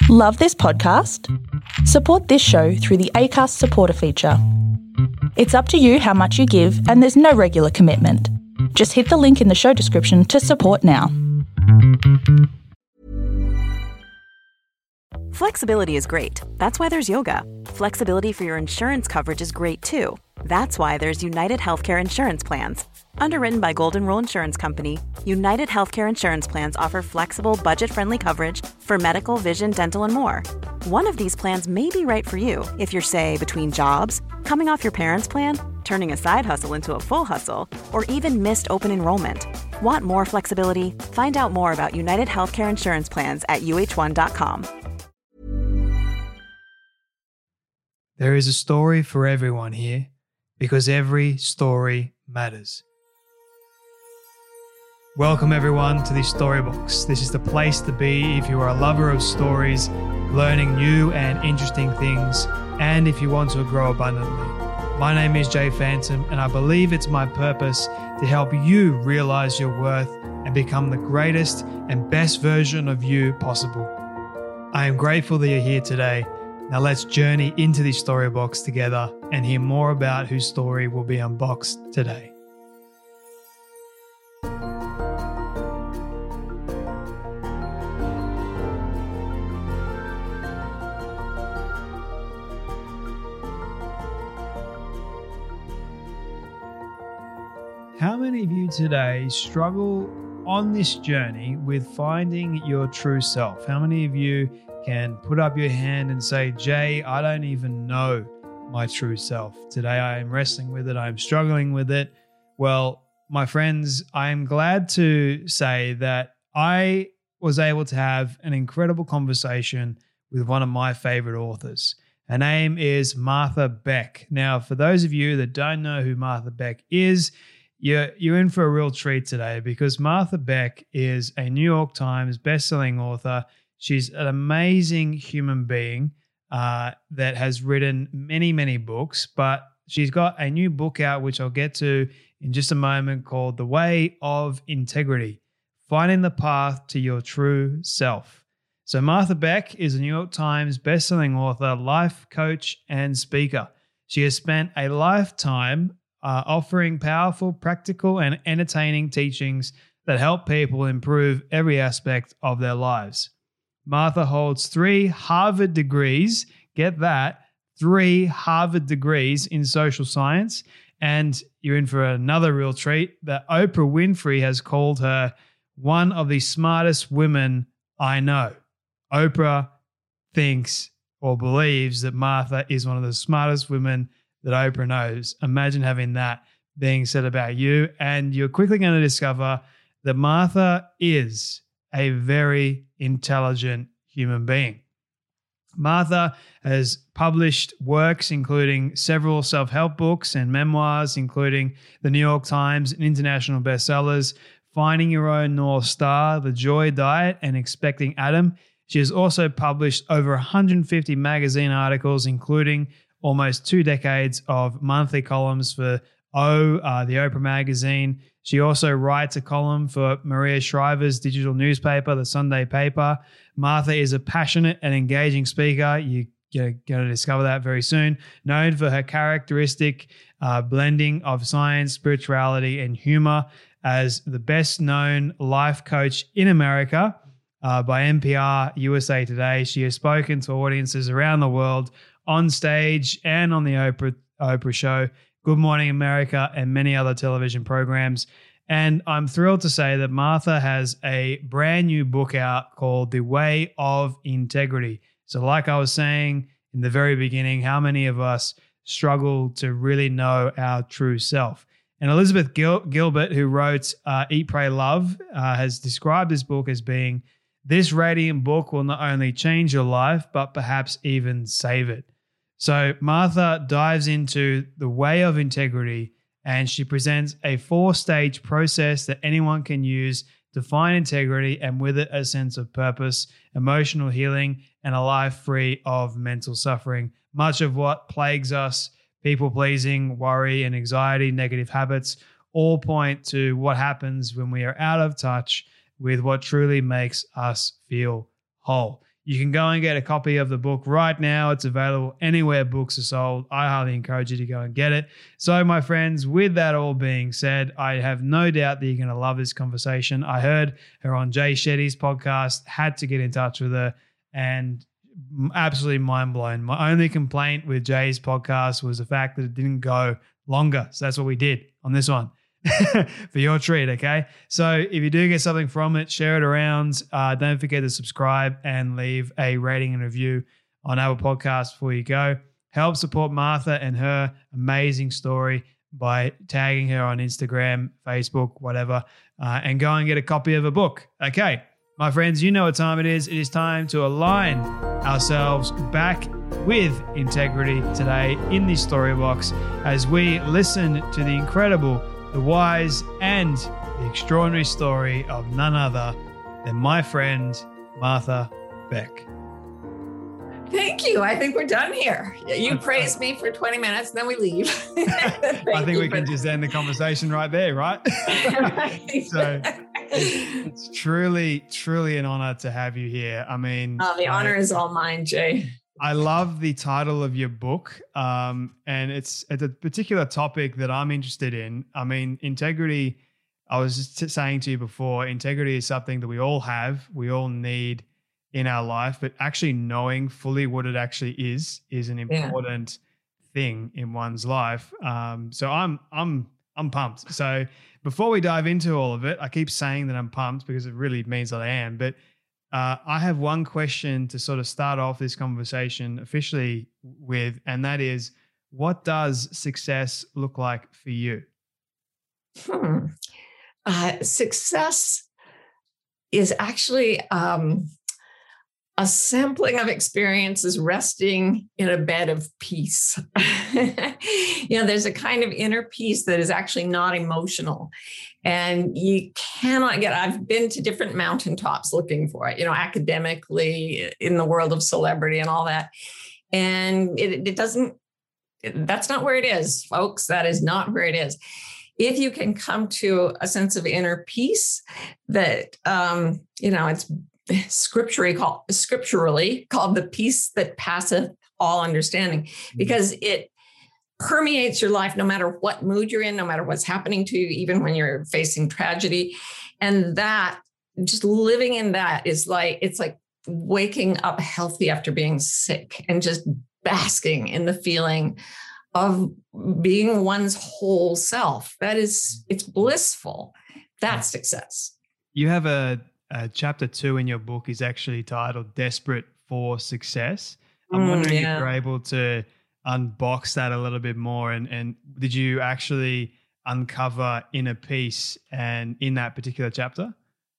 Love this podcast? Support this show through the Acast supporter feature. It's up to you how much you give, and there's no regular commitment. Just hit the link in the show description to support now. Flexibility is great. That's why there's yoga. Flexibility for your insurance coverage is great too. That's why there's United Healthcare Insurance Plans. Underwritten by Golden Rule Insurance Company, United Healthcare Insurance Plans offer flexible, budget-friendly coverage for medical, vision, dental, and more. One of these plans may be right for you if you're, say, between jobs, coming off your parents' plan, turning a side hustle into a full hustle, or even missed open enrollment. Want more flexibility? Find out more about United Healthcare Insurance Plans at uh1.com. There is a story for everyone here because every story matters. Welcome everyone to the Storybox. This is the place to be if you are a lover of stories, learning new and interesting things, and if you want to grow abundantly. My name is Jay Phantom, and I believe it's my purpose to help you realize your worth and become the greatest and best version of you possible. I am grateful that you're here today. Now let's journey into the Storybox together and hear more about whose story will be unboxed today. How many of you today struggle on this journey with finding your true self? How many of you can put up your hand and say, Jay, I don't even know my true self. Today I am wrestling with it. I'm struggling with it. Well, my friends, I am glad to say that I was able to have an incredible conversation with one of my favorite authors. Her name is Martha Beck. Now, for those of you that don't know who Martha Beck is, you're in for a real treat today because Martha Beck is a New York Times bestselling author. She's an amazing human being that has written many, many books, but she's got a new book out, which I'll get to in just a moment, called The Way of Integrity, Finding the Path to Your True Self. So Martha Beck is a New York Times bestselling author, life coach, and speaker. She has spent a lifetime offering powerful, practical, and entertaining teachings that help people improve every aspect of their lives. Martha holds 3 Harvard degrees, get that, 3 Harvard degrees in social science, and you're in for another real treat that Oprah Winfrey has called her one of the smartest women I know. Oprah thinks or believes that Martha is one of the smartest women that Oprah knows. Imagine having that being said about you, and you're quickly going to discover that Martha is a very intelligent human being. Martha has published works including several self-help books and memoirs, including the New York Times and international bestsellers, Finding Your Own North Star, The Joy Diet, and Expecting Adam. She has also published over 150 magazine articles, including almost 2 decades of monthly columns for the Oprah magazine. She also writes a column for Maria Shriver's digital newspaper, The Sunday Paper. Martha is a passionate and engaging speaker. You're going to discover that very soon. Known for her characteristic blending of science, spirituality, and humor as the best-known life coach in America by NPR USA Today. She has spoken to audiences around the world on stage and on the Oprah Show, Good Morning America, and many other television programs. And I'm thrilled to say that Martha has a brand new book out called The Way of Integrity. So like I was saying in the very beginning, how many of us struggle to really know our true self? And Elizabeth Gilbert, who wrote Eat, Pray, Love, has described this book as being, this radiant book will not only change your life, but perhaps even save it. So Martha dives into the way of integrity, and she presents a 4-stage process that anyone can use to find integrity and with it a sense of purpose, emotional healing, and a life free of mental suffering. Much of what plagues us, people-pleasing, worry and anxiety, negative habits, all point to what happens when we are out of touch with what truly makes us feel whole. You can go and get a copy of the book right now. It's available anywhere books are sold. I highly encourage you to go and get it. So, my friends, with that all being said, I have no doubt that you're going to love this conversation. I heard her on Jay Shetty's podcast, had to get in touch with her, and absolutely mind blown. My only complaint with Jay's podcast was the fact that it didn't go longer. So that's what we did on this one. For your treat, okay? So if you do get something from it, share it around. Don't forget to subscribe and leave a rating and review on Apple Podcasts before you go. Help support Martha and her amazing story by tagging her on Instagram, Facebook, whatever, and go and get a copy of a book. Okay, my friends, you know what time it is. It is time to align ourselves back with integrity today in this story box as we listen to the incredible, the wise, and the extraordinary story of none other than my friend, Martha Beck. Thank you. I think we're done here. You praised me for 20 minutes, then we leave. I think we can just end the conversation right there, right? So it's truly, truly an honor to have you here. I mean, the honor is all mine, Jay. I love the title of your book, and it's a particular topic that I'm interested in. I mean, integrity, I was just saying to you before, integrity is something that we all have, we all need in our life, but actually knowing fully what it actually is an important thing in one's life. So I'm pumped. So before we dive into all of it, I keep saying that I'm pumped because it really means that I am, but I have one question to sort of start off this conversation officially with, and that is, what does success look like for you? Success is actually a sampling of experiences resting in a bed of peace. There's a kind of inner peace that is actually not emotional. And you cannot I've been to different mountaintops looking for it, academically, in the world of celebrity and all that. And that's not where it is, folks. That is not where it is. If you can come to a sense of inner peace that, it's scripturally called the peace that passeth all understanding, because it permeates your life no matter what mood you're in, no matter what's happening to you, even when you're facing tragedy. And that, just living in that is it's like waking up healthy after being sick and just basking in the feeling of being one's whole self. It's blissful. That's success. You have a chapter 2 in your book is actually titled Desperate for Success. I'm wondering if you're able to unbox that a little bit more. And did you actually uncover inner peace and in that particular chapter?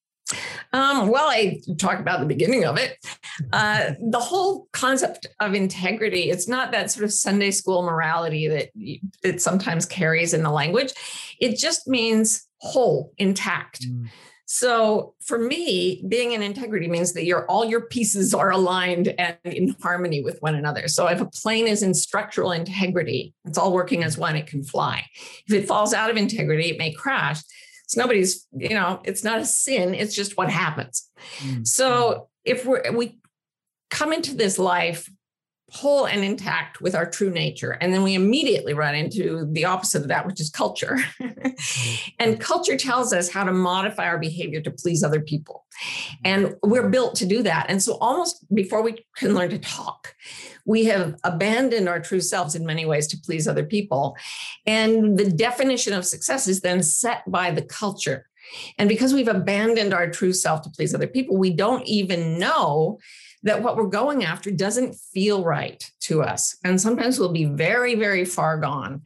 Well, I talk about the beginning of it. The whole concept of integrity, it's not that sort of Sunday school morality that it sometimes carries in the language. It just means whole, intact. So for me, being in integrity means that all your pieces are aligned and in harmony with one another. So if a plane is in structural integrity, it's all working as one, it can fly. If it falls out of integrity, it may crash. It's nobody's, it's not a sin. It's just what happens. So if we come into this life whole and intact with our true nature, and then we immediately run into the opposite of that, which is culture. And culture tells us how to modify our behavior to please other people. And we're built to do that. And so almost before we can learn to talk, we have abandoned our true selves in many ways to please other people. And the definition of success is then set by the culture. And because we've abandoned our true self to please other people, we don't even know that what we're going after doesn't feel right to us. And sometimes we'll be very, very far gone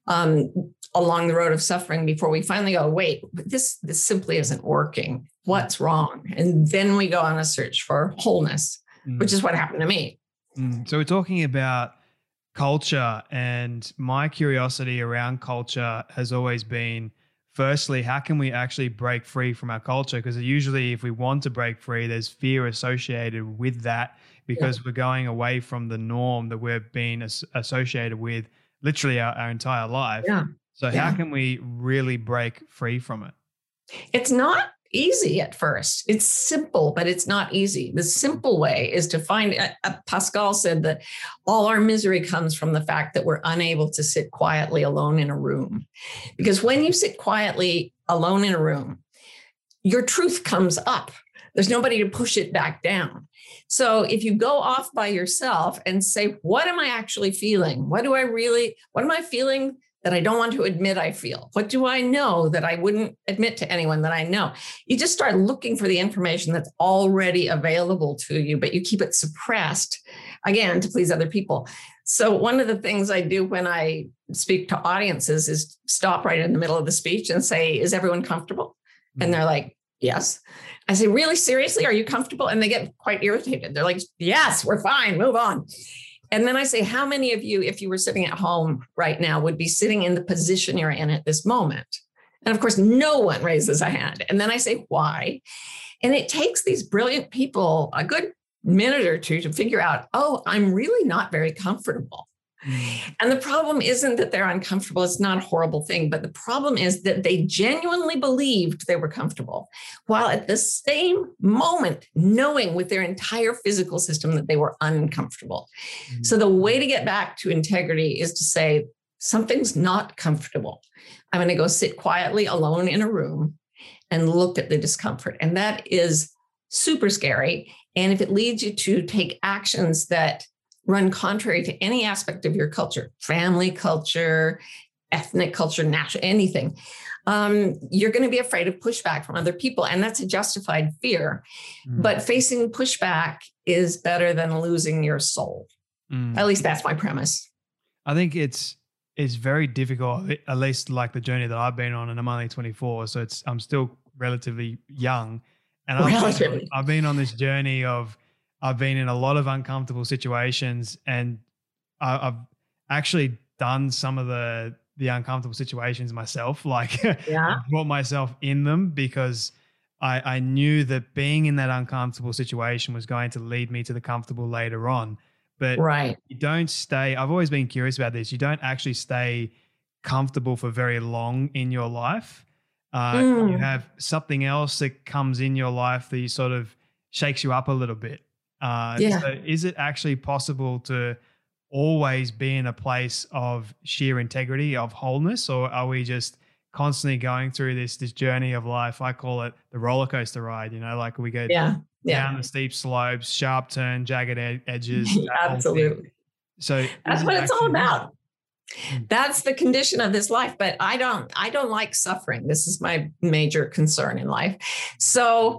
along the road of suffering before we finally go, wait, this simply isn't working. What's wrong? And then we go on a search for wholeness, which is what happened to me. So we're talking about culture, and my curiosity around culture has always been, firstly, how can we actually break free from our culture? Because usually if we want to break free, there's fear associated with that because we're going away from the norm that we've been associated with literally our entire life. So how can we really break free from it? It's not easy at first. It's simple, but it's not easy. The simple way is to find, Pascal said that all our misery comes from the fact that we're unable to sit quietly alone in a room. Because when you sit quietly alone in a room, your truth comes up. There's nobody to push it back down. So if you go off by yourself and say, what am I actually feeling? What am I feeling that I don't want to admit I feel? What do I know that I wouldn't admit to anyone that I know? You just start looking for the information that's already available to you, but you keep it suppressed, again, to please other people. So one of the things I do when I speak to audiences is stop right in the middle of the speech and say, is everyone comfortable? And they're like, yes. I say, really, seriously, are you comfortable? And they get quite irritated. They're like, yes, we're fine, move on. And then I say, how many of you, if you were sitting at home right now, would be sitting in the position you're in at this moment? And of course, no one raises a hand. And then I say, why? And it takes these brilliant people a good minute or two to figure out, oh, I'm really not very comfortable. And the problem isn't that they're uncomfortable. It's not a horrible thing. But the problem is that they genuinely believed they were comfortable, while at the same moment knowing with their entire physical system that they were uncomfortable. So the way to get back to integrity is to say, something's not comfortable. I'm going to go sit quietly alone in a room and look at the discomfort. And that is super scary. And if it leads you to take actions that run contrary to any aspect of your culture, family culture, ethnic culture, national, anything, you're going to be afraid of pushback from other people. And that's a justified fear. But facing pushback is better than losing your soul. At least that's my premise. I think it's very difficult, at least like the journey that I've been on, and I'm only 24. So I'm still relatively young. And I've been on this journey of, I've been in a lot of uncomfortable situations, and I've actually done some of the uncomfortable situations myself. Like I brought myself in them because I knew that being in that uncomfortable situation was going to lead me to the comfortable later on. But you don't stay, I've always been curious about this. You don't actually stay comfortable for very long in your life. You have something else that comes in your life that you sort of shakes you up a little bit. So is it actually possible to always be in a place of sheer integrity, of wholeness, or are we just constantly going through this journey of life? I call it the roller coaster ride, like we go down the steep slopes, sharp turn, jagged edges. Absolutely. So that's what it's all about. That's the condition of this life. But I don't like suffering. This is my major concern in life. So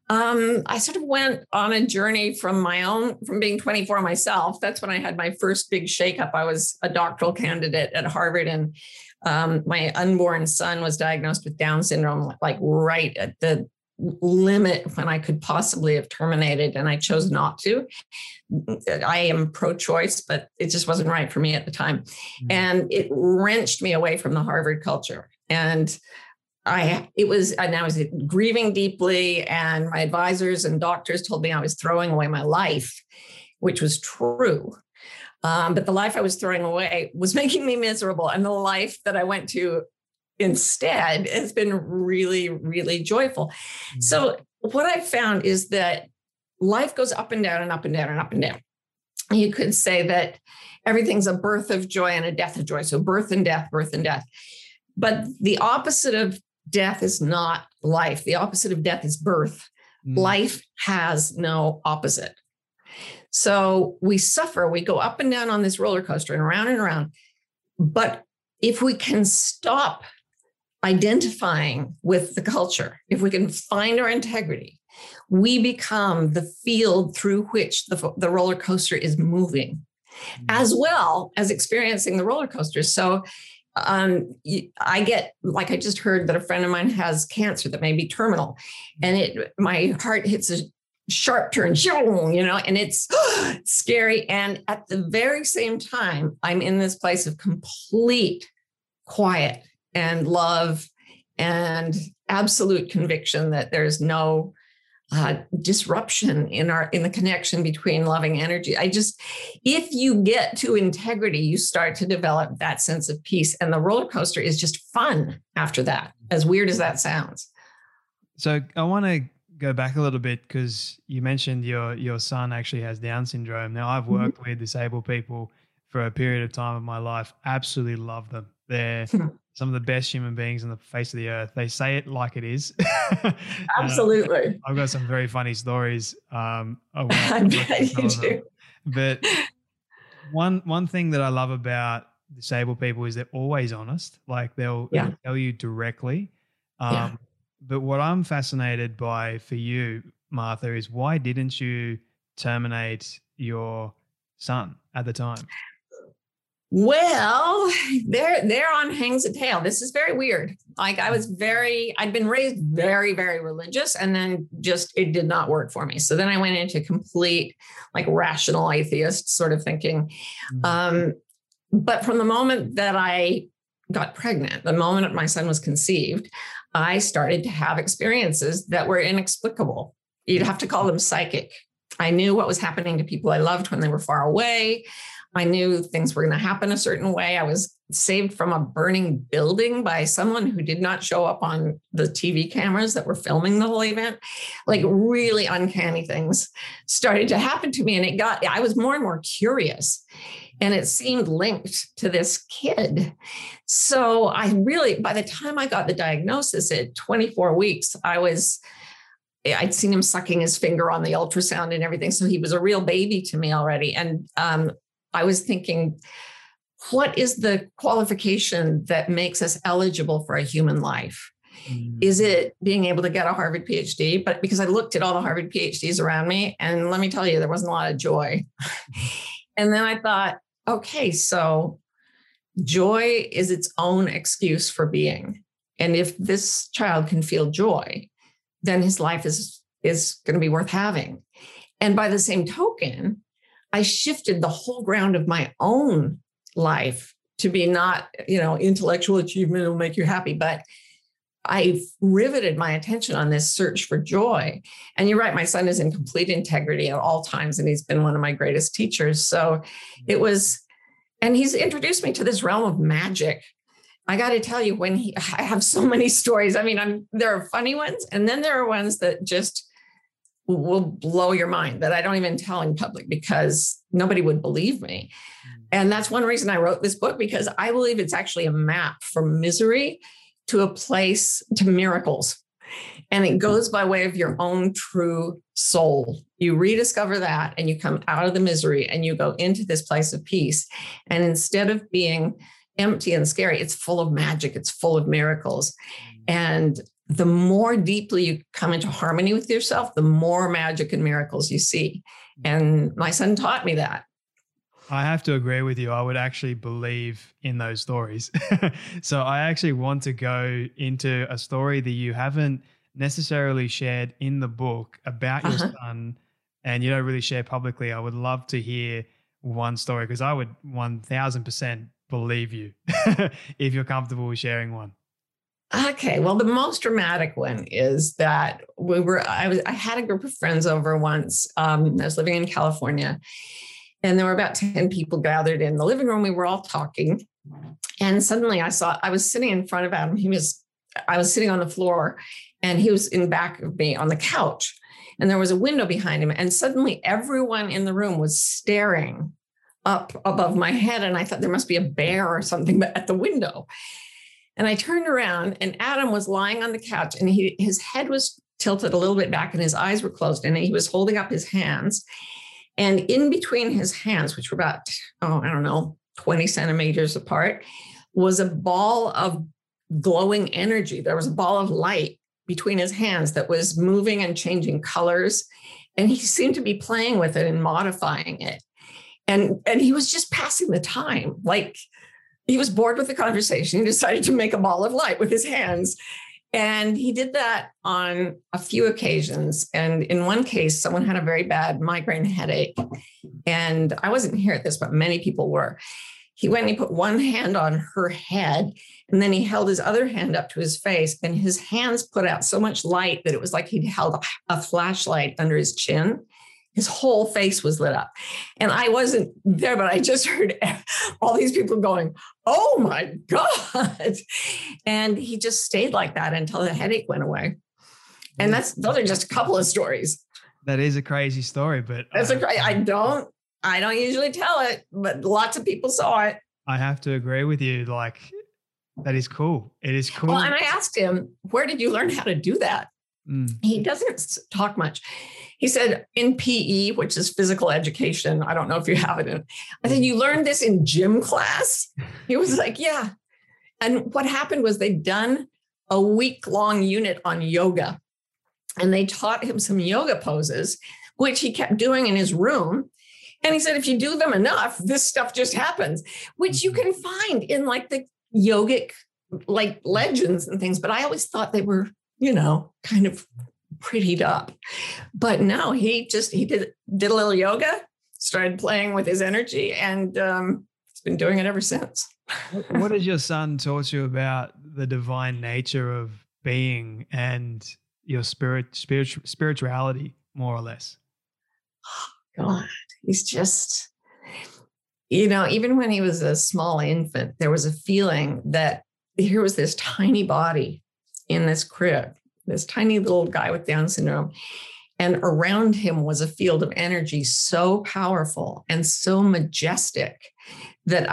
I sort of went on a journey from being 24 myself. That's when I had my first big shakeup. I was a doctoral candidate at Harvard, and my unborn son was diagnosed with Down syndrome, like right at the limit when I could possibly have terminated, and I chose not to. I am pro-choice, but it just wasn't right for me at the time. And it wrenched me away from the Harvard culture. And I was grieving deeply, and my advisors and doctors told me I was throwing away my life, which was true. But the life I was throwing away was making me miserable. And the life that I went to instead has been really, really joyful. So what I've found is that life goes up and down and up and down and up and down. You could say that everything's a birth of joy and a death of joy. So birth and death, birth and death. But the opposite of death is not life. The opposite of death is birth. Life has no opposite. So we suffer, we go up and down on this roller coaster and around. But if we can stop identifying with the culture, if we can find our integrity, we become the field through which the roller coaster is moving, as well as experiencing the roller coaster. So I get, like I just heard that a friend of mine has cancer that may be terminal, and my heart hits a sharp turn, and it's scary. And at the very same time, I'm in this place of complete quiet and love and absolute conviction that there's no disruption in the connection between loving energy. If you get to integrity, you start to develop that sense of peace, and the roller coaster is just fun after that, as weird as that sounds. So I want to go back a little bit because you mentioned your son actually has Down syndrome. Now, I've worked with disabled people for a period of time of my life. Absolutely love them. They're some of the best human beings on the face of the earth. They say it like it is. Absolutely. I've got some very funny stories. I bet you do. But one thing that I love about disabled people is they're always honest. Like they'll tell you directly. But what I'm fascinated by for you, Martha, is why didn't you terminate your son at the time? Well, thereon hangs a tale. This is very weird. Like I'd been raised very, very religious, and then it did not work for me. So then I went into complete like rational atheist sort of thinking. But from the moment that I got pregnant, the moment my son was conceived, I started to have experiences that were inexplicable. You'd have to call them psychic. I knew what was happening to people I loved when they were far away. I knew things were going to happen a certain way. I was saved from a burning building by someone who did not show up on the TV cameras that were filming the whole event. Like really uncanny things started to happen to me. And I was more and more curious. And it seemed linked to this kid. So by the time I got the diagnosis at 24 weeks, I'd seen him sucking his finger on the ultrasound and everything. So he was a real baby to me already. And I was thinking, what is the qualification that makes us eligible for a human life? Is it being able to get a Harvard PhD? But because I looked at all the Harvard PhDs around me, and let me tell you, there wasn't a lot of joy. And then I thought, okay, so joy is its own excuse for being. And if this child can feel joy, then his life is going to be worth having. And by the same token, I shifted the whole ground of my own life to be not, intellectual achievement will make you happy, but I riveted my attention on this search for joy. And you're right, my son is in complete integrity at all times, and he's been one of my greatest teachers. So and he's introduced me to this realm of magic. I got to tell you, I have so many stories. I mean, there are funny ones, and then there are ones that just will blow your mind that I don't even tell in public because nobody would believe me. And that's one reason I wrote this book, because I believe it's actually a map from misery to a place to miracles. And it goes by way of your own true soul. You rediscover that and you come out of the misery and you go into this place of peace. And instead of being empty and scary, it's full of magic. It's full of miracles. And the more deeply you come into harmony with yourself, the more magic and miracles you see. And my son taught me that. I have to agree with you. I would actually believe in those stories. So I actually want to go into a story that you haven't necessarily shared in the book about your son, and you don't really share publicly. I would love to hear one story, because I would 1000% believe you if you're comfortable with sharing one. Okay. Well, the most dramatic one is that I had a group of friends over once. I was living in California, and there were about 10 people gathered in the living room. We were all talking. And suddenly I was sitting in front of Adam. I was sitting on the floor, and he was in back of me on the couch, and there was a window behind him. And suddenly everyone in the room was staring up above my head. And I thought there must be a bear or something at the window. And I turned around, and Adam was lying on the couch, and his head was tilted a little bit back and his eyes were closed, and he was holding up his hands. And in between his hands, which were about, 20 centimeters apart, was a ball of glowing energy. There was a ball of light between his hands that was moving and changing colors. And he seemed to be playing with it and modifying it. And he was just passing the time. Like, he was bored with the conversation. He decided to make a ball of light with his hands. And he did that on a few occasions. And in one case, someone had a very bad migraine headache. And I wasn't here at this, but many people were. He went and he put one hand on her head, and then he held his other hand up to his face, and his hands put out so much light that it was like he'd held a flashlight under his chin. His whole face was lit up. And I wasn't there, but I just heard all these people going, "Oh my God." And he just stayed like that until the headache went away. And those are just a couple of stories. That is a crazy story, but I don't usually tell it, but lots of people saw it. I have to agree with you. Like, that is cool. It is cool. Well, and I asked him, where did you learn how to do that? He doesn't talk much. He said in PE, which is physical education. I don't know if you have it in. I said, you learned this in gym class? He was like, yeah. And what happened was they'd done a week-long unit on yoga. And they taught him some yoga poses, which he kept doing in his room. And he said, if you do them enough, this stuff just happens, which you can find in like the yogic like legends and things. But I always thought they were, kind of prettied up. But no, he did a little yoga, started playing with his energy, and he's been doing it ever since. What has your son taught you about the divine nature of being and your spirituality, more or less? Oh, God, he's just, even when he was a small infant, there was a feeling that here was this tiny body in this crib, this tiny little guy with Down syndrome. And around him was a field of energy so powerful and so majestic that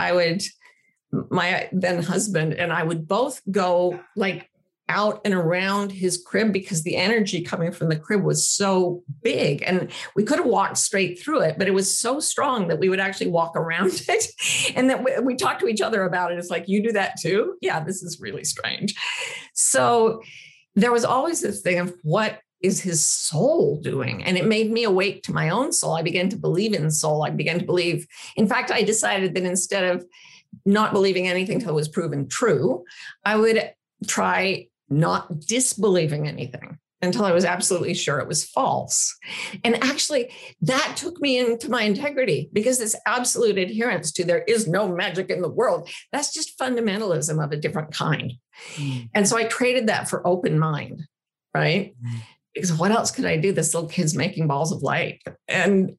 my then husband and I would both go like out and around his crib because the energy coming from the crib was so big, and we could have walked straight through it, but it was so strong that we would actually walk around it. And that we talked to each other about it. It's like, you do that too? Yeah, this is really strange. So there was always this thing of what is his soul doing? And it made me awake to my own soul. I began to believe in soul. I began to believe, in fact, I decided that instead of not believing anything till it was proven true, I would try not disbelieving anything until I was absolutely sure it was false. And actually, that took me into my integrity, because this absolute adherence to there is no magic in the world, that's just fundamentalism of a different kind. And so I traded that for open mind, right? Because what else could I do? This little kid's making balls of light. And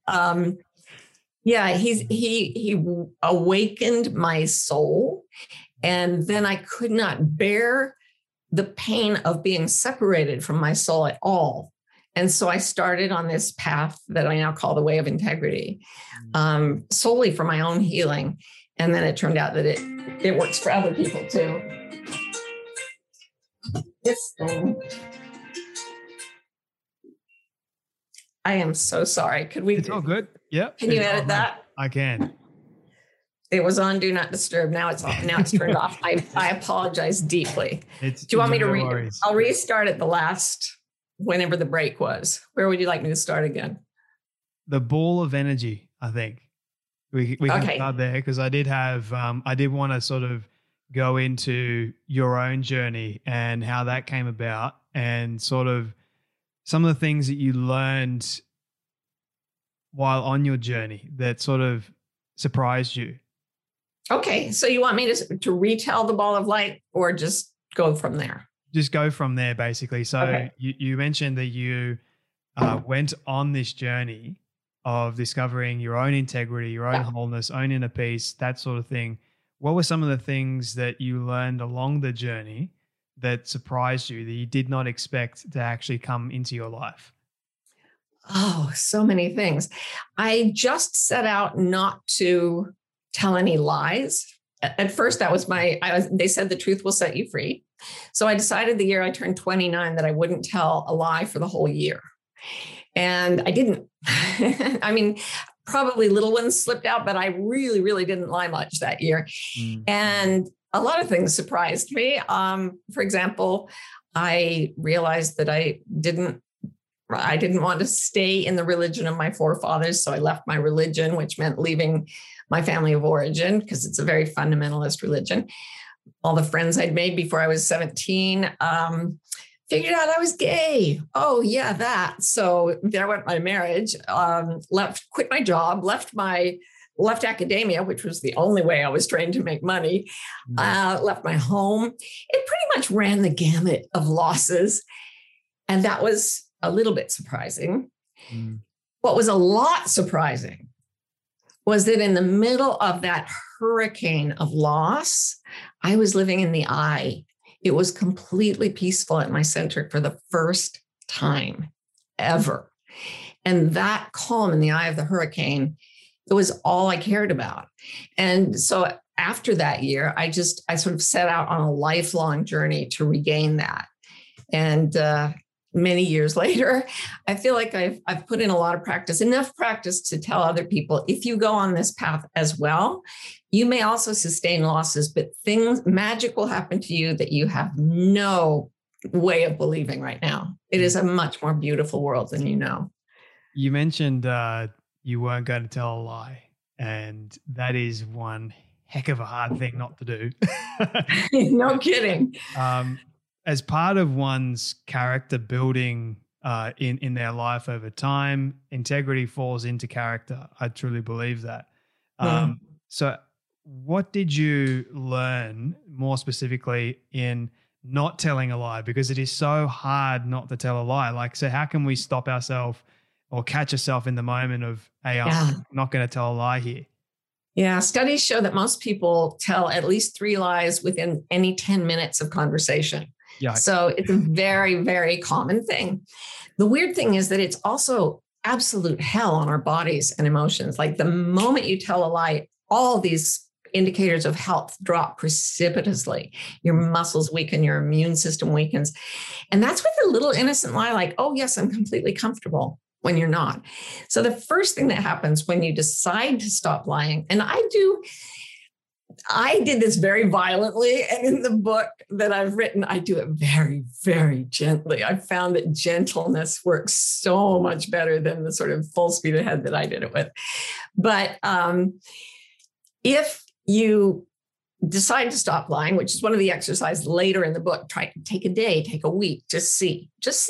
he awakened my soul. And then I could not bear the pain of being separated from my soul at all. And so I started on this path that I now call the way of integrity, solely for my own healing. And then it turned out that it works for other people too. This thing. I am so sorry. It's all good. Yep. Can you edit that? I can. It was on Do Not Disturb. Now it's off. Now it's turned off. I apologize deeply. Do you want me to read? I'll restart at the last, whenever the break was. Where would you like me to start again? The ball of energy, I think. We can start there, because I did want to sort of go into your own journey and how that came about, and sort of some of the things that you learned while on your journey that sort of surprised you. Okay. So you want me to retell the ball of light, or just go from there? Just go from there, basically. So okay. You mentioned that you went on this journey of discovering your own integrity, your own wholeness, own inner peace, that sort of thing. What were some of the things that you learned along the journey that surprised you, that you did not expect to actually come into your life? Oh, so many things. I just set out not to tell any lies. At first, that was they said the truth will set you free. So I decided the year I turned 29 that I wouldn't tell a lie for the whole year. And I didn't. I mean, probably little ones slipped out, but I really, really didn't lie much that year. And a lot of things surprised me. For example, I realized that I didn't want to stay in the religion of my forefathers. So I left my religion, which meant leaving my family of origin, because it's a very fundamentalist religion. All the friends I'd made before I was 17 figured out I was gay. Oh, yeah, that. So there went my marriage, quit my job, left academia, which was the only way I was trained to make money, left my home. It pretty much ran the gamut of losses. And that was a little bit surprising. What was a lot surprising was that in the middle of that hurricane of loss, I was living in the eye. It was completely peaceful at my center for the first time ever. And that calm in the eye of the hurricane, it was all I cared about. And so after that year, I sort of set out on a lifelong journey to regain that. And many years later, I feel like I've put in a lot of practice, enough practice to tell other people, if you go on this path as well, you may also sustain losses, but magic will happen to you that you have no way of believing right now. It is a much more beautiful world than you know. You mentioned you weren't going to tell a lie, and that is one heck of a hard thing not to do. No kidding. As part of one's character building in their life over time, integrity falls into character. I truly believe that. So what did you learn more specifically in not telling a lie? Because it is so hard not to tell a lie. Like, so how can we stop ourselves or catch ourselves in the moment of, hey, I'm not going to tell a lie here? Yeah, studies show that most people tell at least 3 lies within any 10 minutes of conversation. Yeah. So it's a very, very common thing. The weird thing is that it's also absolute hell on our bodies and emotions. Like the moment you tell a lie, all these indicators of health drop precipitously. Your muscles weaken, your immune system weakens. And that's with a little innocent lie like, oh, yes, I'm completely comfortable, when you're not. So the first thing that happens when you decide to stop lying, and I did this very violently. And in the book that I've written, I do it very, very gently. I found that gentleness works so much better than the sort of full speed ahead that I did it with. But if you decide to stop lying, which is one of the exercises later in the book, try to take a day, take a week, just see.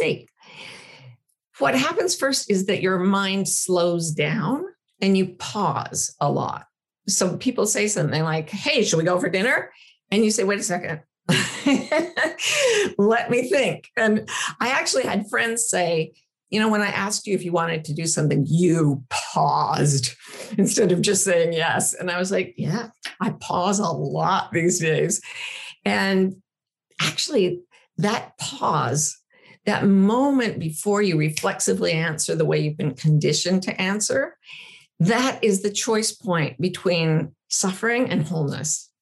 What happens first is that your mind slows down and you pause a lot. So people say something like, hey, should we go for dinner? And you say, wait a second, let me think. And I actually had friends say, when I asked you if you wanted to do something, you paused instead of just saying yes. And I was like, yeah, I pause a lot these days. And actually that pause, that moment before you reflexively answer the way you've been conditioned to answer, that is the choice point between suffering and wholeness.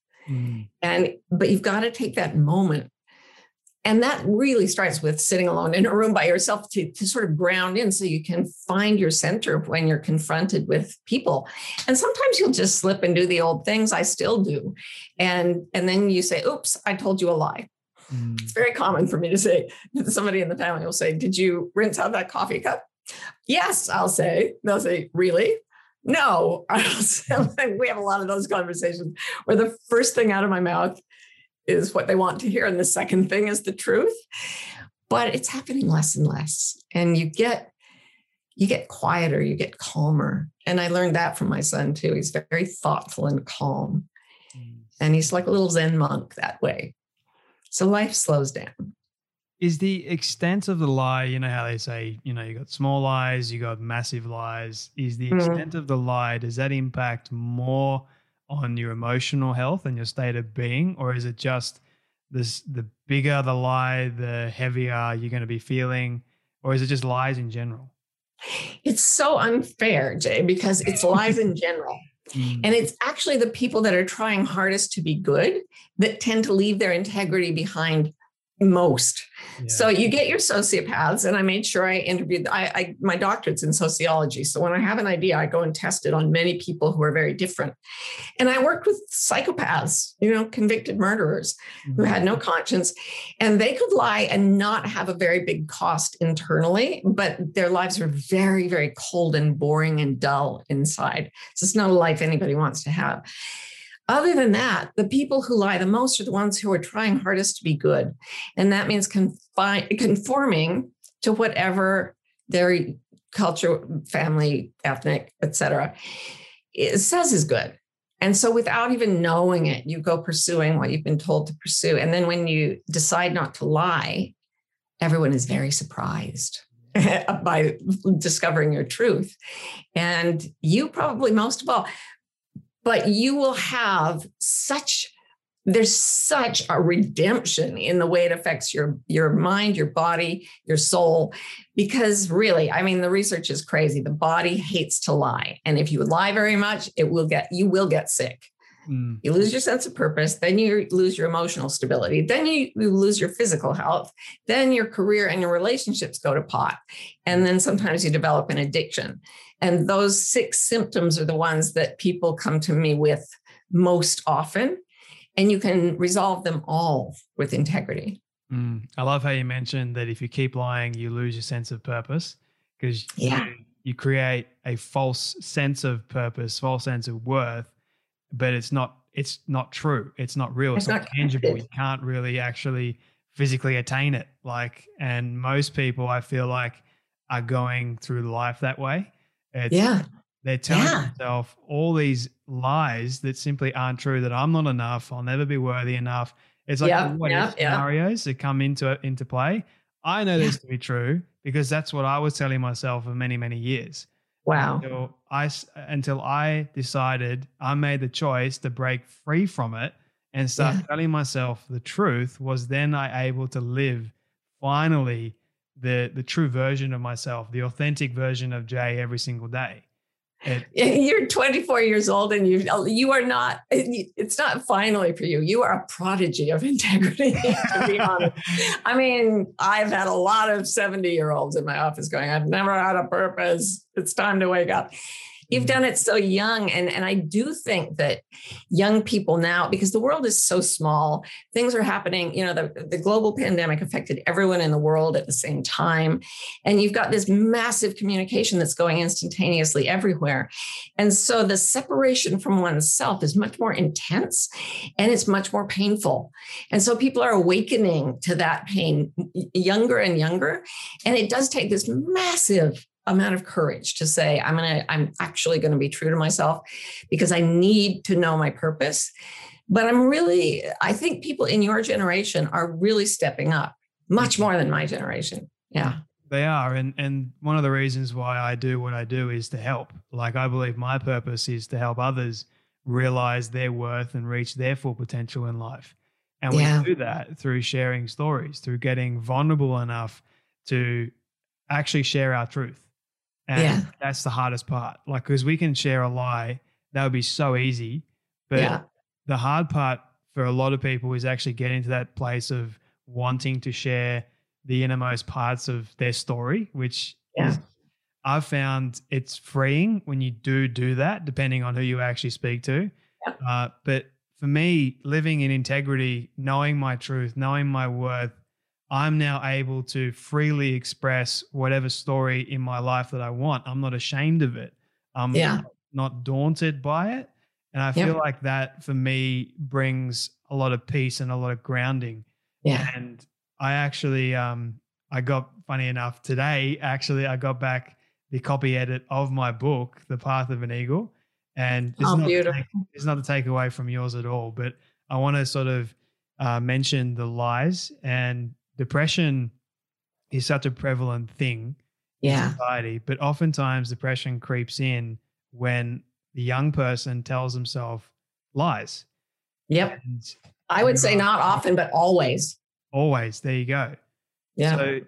But you've got to take that moment. And that really starts with sitting alone in a room by yourself to sort of ground in so you can find your center when you're confronted with people. And sometimes you'll just slip and do the old things. I still do. And then you say, oops, I told you a lie. It's very common for me to say, somebody in the family will say, did you rinse out that coffee cup? Yes, I'll say. They'll say, really? No. I'll say, we have a lot of those conversations where the first thing out of my mouth is what they want to hear. And the second thing is the truth. But it's happening less and less. And you get quieter, you get calmer. And I learned that from my son too. He's very thoughtful and calm. And he's like a little Zen monk that way. So life slows down. Is the extent of the lie, you know how they say, you got small lies, you got massive lies. Is the extent of the lie, does that impact more on your emotional health and your state of being? Or is it just the bigger the lie, the heavier you're going to be feeling? Or is it just lies in general? It's so unfair, Jay, because it's lies in general. And it's actually the people that are trying hardest to be good that tend to leave their integrity behind most. Yeah. So you get your sociopaths, and I made sure I interviewed, my doctorate's in sociology. So when I have an idea, I go and test it on many people who are very different. And I worked with psychopaths, convicted murderers who had no conscience, and they could lie and not have a very big cost internally, but their lives are very, very cold and boring and dull inside. So it's not a life anybody wants to have. Other than that, the people who lie the most are the ones who are trying hardest to be good. And that means conforming to whatever their culture, family, ethnic, etc., says is good. And so without even knowing it, you go pursuing what you've been told to pursue. And then when you decide not to lie, everyone is very surprised by discovering your truth. And you probably most of all. But you will have such there's such a redemption in the way it affects your mind, your body, your soul, because really, I mean, the research is crazy. The body hates to lie. And if you lie very much, you will get sick. You lose your sense of purpose, then you lose your emotional stability, then you lose your physical health, then your career and your relationships go to pot. And then sometimes you develop an addiction. And those 6 symptoms are the ones that people come to me with most often. And you can resolve them all with integrity. I love how you mentioned that if you keep lying, you lose your sense of purpose, because you create a false sense of purpose, false sense of worth, but it's not true. It's not real. It's not tangible. You can't really actually physically attain it. And most people, I feel like, are going through life that way. They're telling themselves all these lies that simply aren't true, that I'm not enough, I'll never be worthy enough. It's like what if scenarios that come into play. I know this to be true because that's what I was telling myself for many, many years. Wow. Until I decided, I made the choice to break free from it and start telling myself the truth, was then I able to live finally the true version of myself, the authentic version of Jay every single day. You're 24 years old and you are not, it's not finally for you. You are a prodigy of integrity, to be honest. I mean, I've had a lot of 70-year-olds in my office going, I've never had a purpose. It's time to wake up. You've done it so young. And I do think that young people now, because the world is so small, things are happening, the global pandemic affected everyone in the world at the same time. And you've got this massive communication that's going instantaneously everywhere. And so the separation from oneself is much more intense and it's much more painful. And so people are awakening to that pain younger and younger. And it does take this massive amount of courage to say, I'm actually going to be true to myself because I need to know my purpose. But I think people in your generation are really stepping up much more than my generation. Yeah. They are. And one of the reasons why I do what I do is to help. I believe my purpose is to help others realize their worth and reach their full potential in life. And we do that through sharing stories, through getting vulnerable enough to actually share our truth. And that's the hardest part. Because we can share a lie, that would be so easy. But the hard part for a lot of people is actually getting to that place of wanting to share the innermost parts of their story, which is, I've found it's freeing when you do that, depending on who you actually speak to. But for me, living in integrity, knowing my truth, knowing my worth, I'm now able to freely express whatever story in my life that I want. I'm not ashamed of it. I'm not daunted by it. And I feel like that for me brings a lot of peace and a lot of grounding. And I actually, I got, funny enough, today, actually, I got back the copy edit of my book, The Path of an Eagle. And it's not to take away from yours at all, but I want to sort of mention the lies. And depression is such a prevalent thing in society, but oftentimes depression creeps in when the young person tells himself lies. And I would say not often, but always. Always. There you go. So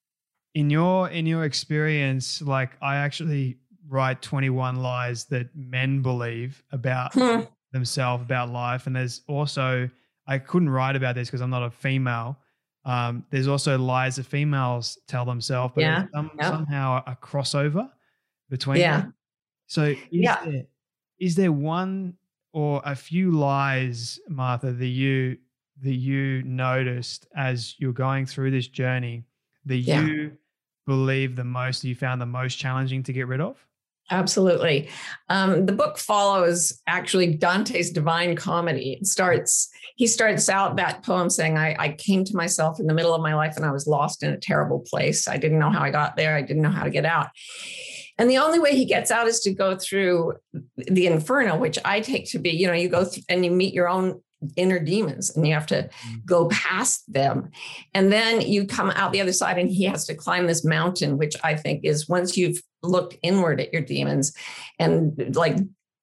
in your experience, I actually write 21 lies that men believe about themselves, about life. And there's also, I couldn't write about this because I'm not a female. There's also lies that females tell themselves, but somehow a crossover between them. So is there one or a few lies, Martha, that you noticed as you're going through this journey that you believe the most, you found the most challenging to get rid of? Absolutely. The book follows actually Dante's Divine Comedy. He starts out that poem saying, I came to myself in the middle of my life and I was lost in a terrible place. I didn't know how I got there. I didn't know how to get out. And the only way he gets out is to go through the inferno, which I take to be, you go through and you meet your own inner demons and you have to go past them. And then you come out the other side and he has to climb this mountain, which I think is once you've looked inward at your demons and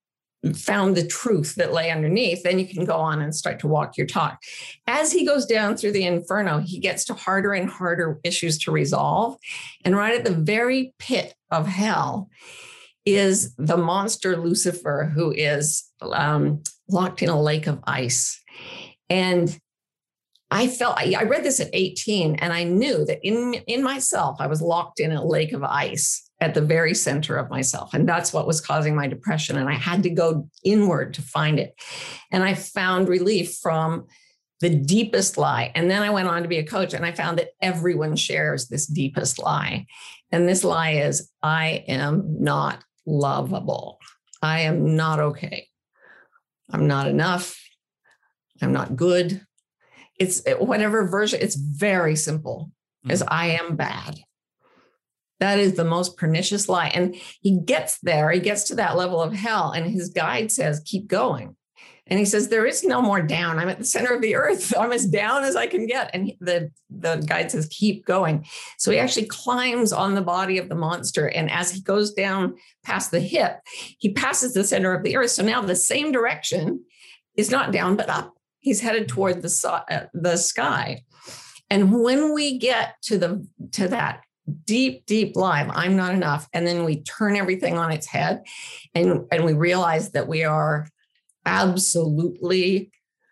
found the truth that lay underneath, then you can go on and start to walk your talk. As he goes down through the inferno, he gets to harder and harder issues to resolve. And right at the very pit of hell is the monster Lucifer, who is locked in a lake of ice. And I read this at 18, and I knew that in myself, I was locked in a lake of ice at the very center of myself. And that's what was causing my depression. And I had to go inward to find it. And I found relief from the deepest lie. And then I went on to be a coach, and I found that everyone shares this deepest lie. And this lie is, I am not lovable. I am not okay. I'm not enough. I'm not good. It's whatever version. It's very simple. Is I am bad. That is the most pernicious lie. And he gets there, he gets to that level of hell, and his guide says, keep going. And he says, there is no more down. I'm at the center of the earth. I'm as down as I can get. And the guide says, keep going. So he actually climbs on the body of the monster. And as he goes down past the hip, he passes the center of the earth. So now the same direction is not down, but up. He's headed toward the sky. And when we get to that deep, deep lie, I'm not enough, and then we turn everything on its head, and we realize that we are absolutely,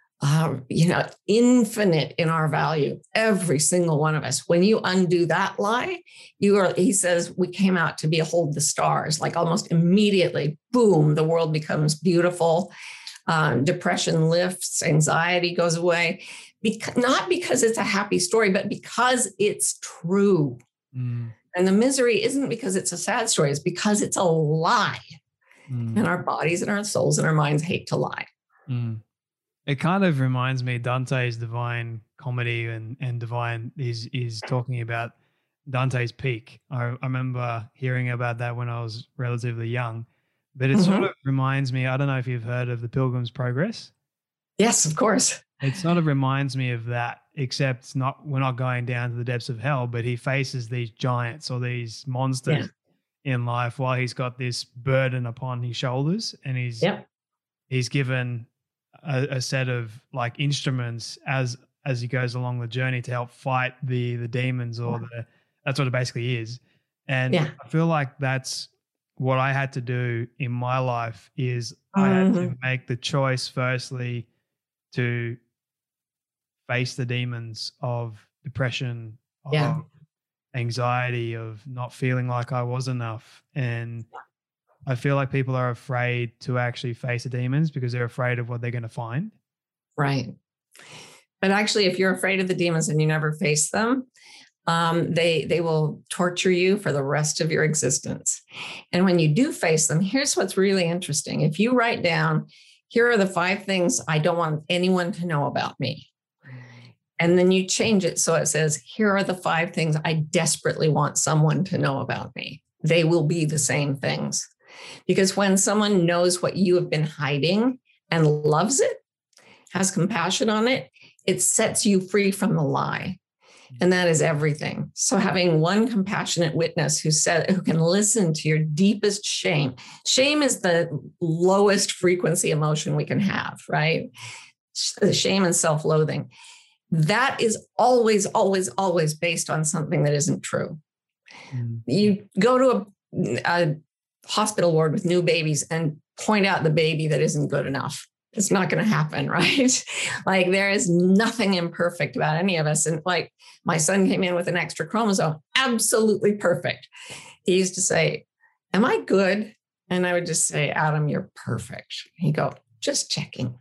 infinite in our value, every single one of us. When you undo that lie, he says, we came out to behold the stars. Like almost immediately, boom, the world becomes beautiful. Depression lifts, anxiety goes away, not because it's a happy story, but because it's true. And the misery isn't because it's a sad story, it's because it's a lie. And our bodies and our souls and our minds hate to lie. It kind of reminds me, Dante's Divine Comedy and Divine is talking about Dante's Peak. I remember hearing about that when I was relatively young. But it sort of reminds me, I don't know if you've heard of the Pilgrim's Progress. Yes, of course. It sort of reminds me of that, except we're not going down to the depths of hell, but he faces these giants or these monsters in life while he's got this burden upon his shoulders, and he's given a set of like instruments as he goes along the journey to help fight the demons that's what it basically is. And I feel like that's what I had to do in my life is I had to make the choice, firstly, to face the demons of depression, of anxiety, of not feeling like I was enough. And I feel like people are afraid to actually face the demons because they're afraid of what they're going to find. Right. But actually, if you're afraid of the demons and you never face them, they will torture you for the rest of your existence. And when you do face them, here's what's really interesting. If you write down, here are the 5 things I don't want anyone to know about me. And then you change it so it says, here are the 5 things I desperately want someone to know about me. They will be the same things. Because when someone knows what you have been hiding and loves it, has compassion on it, it sets you free from the lie. And that is everything. So having one compassionate witness who can listen to your deepest shame. Shame is the lowest frequency emotion we can have, right? Shame and self-loathing. That is always, always, always based on something that isn't true. You go to a hospital ward with new babies and point out the baby that isn't good enough. It's not going to happen, right? Like there is nothing imperfect about any of us. And like my son came in with an extra chromosome, absolutely perfect. He used to say, am I good? And I would just say, Adam, you're perfect. He'd go, just checking.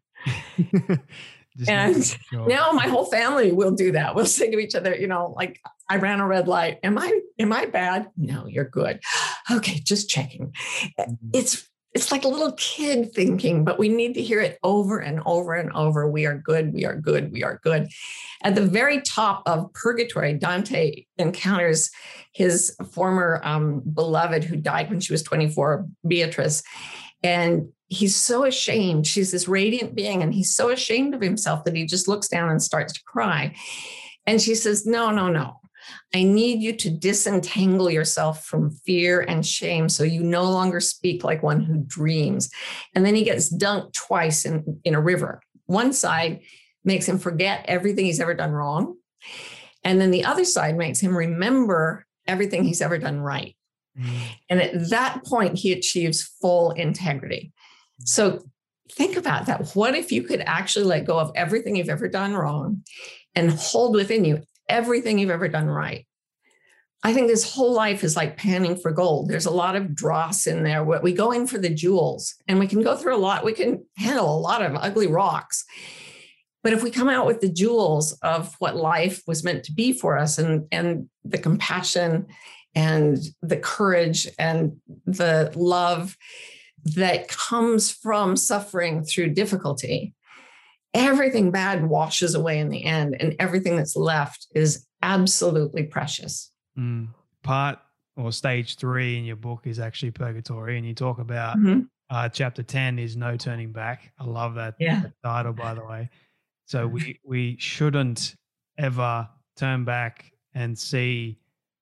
And now my whole family will do that. We'll say to each other, like I ran a red light. Am I bad? No, you're good. Okay, just checking. It's like a little kid thinking, but we need to hear it over and over and over. We are good. We are good. We are good. At the very top of purgatory, Dante encounters his former beloved who died when she was 24, Beatrice. And he's so ashamed. She's this radiant being, and he's so ashamed of himself that he just looks down and starts to cry. And she says, no. I need you to disentangle yourself from fear and shame so you no longer speak like one who dreams. And then he gets dunked twice in a river. One side makes him forget everything he's ever done wrong. And then the other side makes him remember everything he's ever done right. And at that point, he achieves full integrity. So think about that. What if you could actually let go of everything you've ever done wrong and hold within you everything you've ever done right? I think this whole life is like panning for gold. There's a lot of dross in there. We go in for the jewels, and we can go through a lot. We can handle a lot of ugly rocks. But if we come out with the jewels of what life was meant to be for us, and the compassion and the courage and the love that comes from suffering through difficulty, everything bad washes away in the end, and everything that's left is absolutely precious. Part or stage 3 in your book is actually purgatory, and you talk about chapter 10 is no turning back. I love that title, by the way. So we shouldn't ever turn back and see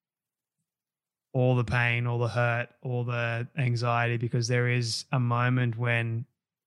all the pain, all the hurt, all the anxiety, because there is a moment when,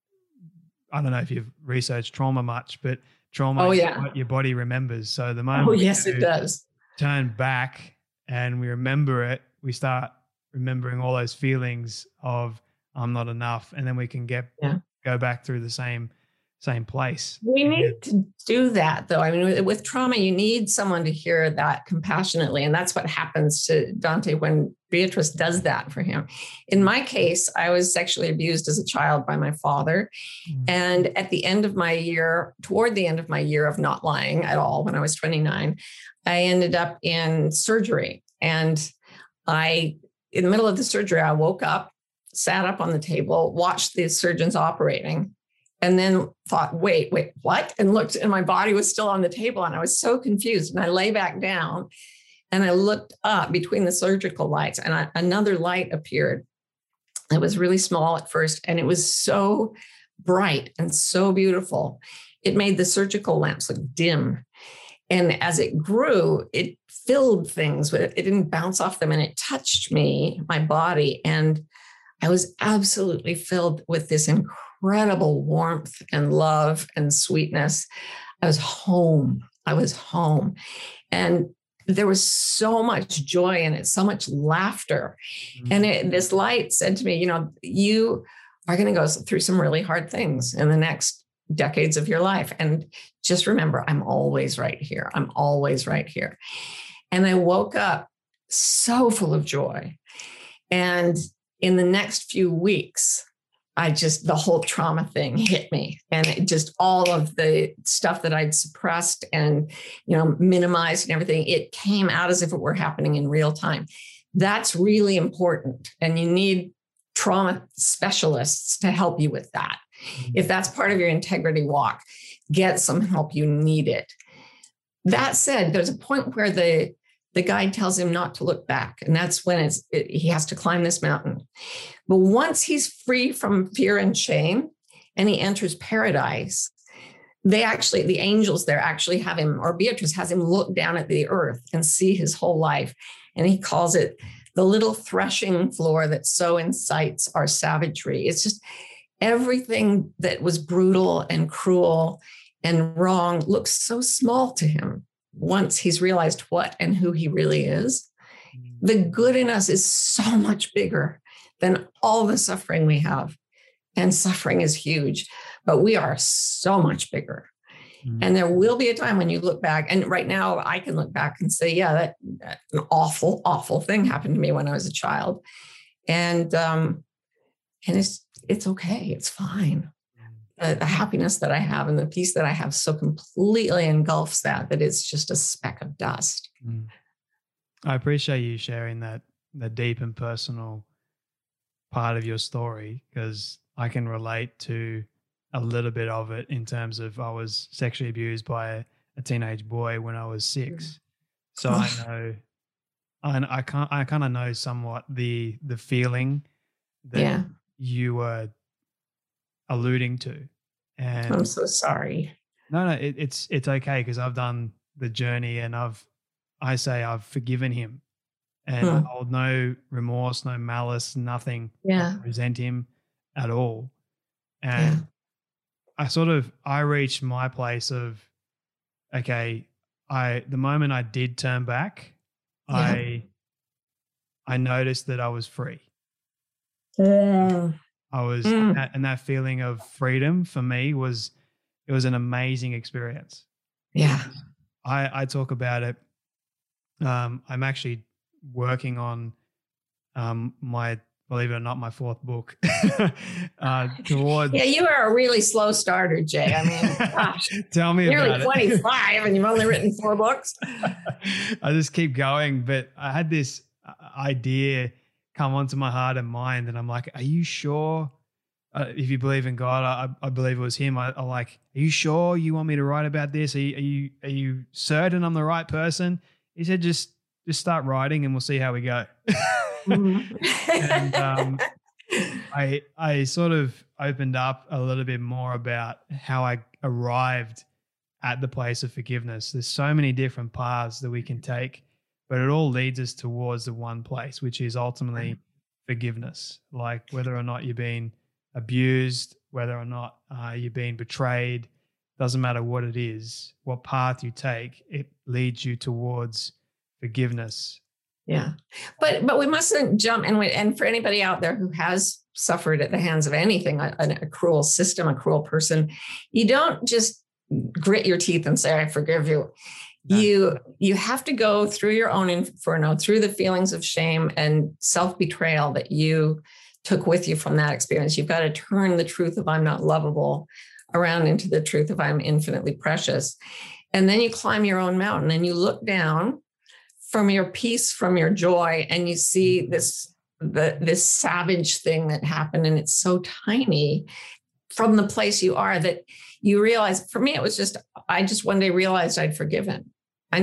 I don't know if you've researched trauma much, but trauma is what your body remembers. So the moment it does. Turn back and we remember it, we start remembering all those feelings of I'm not enough, and then we can go back through the same place. We need to do that, though. I mean, with trauma, you need someone to hear that compassionately. And that's what happens to Dante when Beatrice does that for him. In my case, I was sexually abused as a child by my father. And at the end of my year, toward the end of my year of not lying at all, when I was 29, I ended up in surgery. And in the middle of the surgery, I woke up, sat up on the table, watched the surgeons operating, and then thought, wait, what? And looked, and my body was still on the table. And I was so confused. And I lay back down and I looked up between the surgical lights, and another light appeared. It was really small at first, and it was so bright and so beautiful. It made the surgical lamps look dim. And as it grew, it filled things with it. It didn't bounce off them, and it touched me, my body. And I was absolutely filled with this incredible warmth and love and sweetness. I was home. And there was so much joy in it, so much laughter. And this light said to me, you are going to go through some really hard things in the next decades of your life. And just remember, I'm always right here. I'm always right here. And I woke up so full of joy. And in the next few weeks, the whole trauma thing hit me, and it just, all of the stuff that I'd suppressed and, minimized and everything, it came out as if it were happening in real time. That's really important. And you need trauma specialists to help you with that. If that's part of your integrity walk, get some help. You need it. That said, there's a point where the guide tells him not to look back. And that's when he has to climb this mountain. But once he's free from fear and shame and he enters paradise, the angels there actually have him, or Beatrice has him, look down at the earth and see his whole life. And he calls it the little threshing floor that so incites our savagery. It's just everything that was brutal and cruel and wrong looks so small to him once he's realized what and who he really is. The good in us is so much bigger than all the suffering we have. And suffering is huge, but we are so much bigger. And there will be a time when you look back, and right now I can look back and say, that an awful, awful thing happened to me when I was a child. And it's okay. It's fine. The happiness that I have and the peace that I have so completely engulfs that it's just a speck of dust. I appreciate you sharing that deep and personal part of your story, because I can relate to a little bit of it in terms of I was sexually abused by a teenage boy when I was 6. So I know, and I kind of know somewhat the feeling that you were alluding to. And I'm so sorry. No, it's okay, because I've done the journey, and I've I say I've forgiven him, and I hold no remorse, no malice, nothing. I don't resent him at all. And I reached my place of, okay, the moment I did turn back, I noticed that I was free. I was, and that feeling of freedom for me it was an amazing experience. Yeah. I talk about it. I'm actually working on believe it or not, my fourth book. Towards you are a really slow starter, Jay. I mean, gosh, tell me about it. 25 and you've only written 4 books. I just keep going, but I had this idea come onto my heart and mind, and I'm like, are you sure? If you believe in God, I believe it was him. I'm like, are you sure you want me to write about this? Are you certain I'm the right person? He said, just start writing and we'll see how we go. And I sort of opened up a little bit more about how I arrived at the place of forgiveness. There's so many different paths that we can take, but it all leads us towards the one place, which is ultimately forgiveness. Like whether or not you've been abused, whether or not you've been betrayed, doesn't matter what it is, what path you take, it leads you towards forgiveness. Yeah. But we mustn't jump and for anybody out there who has suffered at the hands of anything, a cruel system, a cruel person, you don't just grit your teeth and say, I forgive you. No. You have to go through your own inferno, through the feelings of shame and self-betrayal that you took with you from that experience. You've got to turn the truth of I'm not lovable around into the truth of I'm infinitely precious. And then you climb your own mountain and you look down from your peace, from your joy, and you see this savage thing that happened, and it's so tiny from the place you are that you realize. For me, it was I just one day realized I'd forgiven. I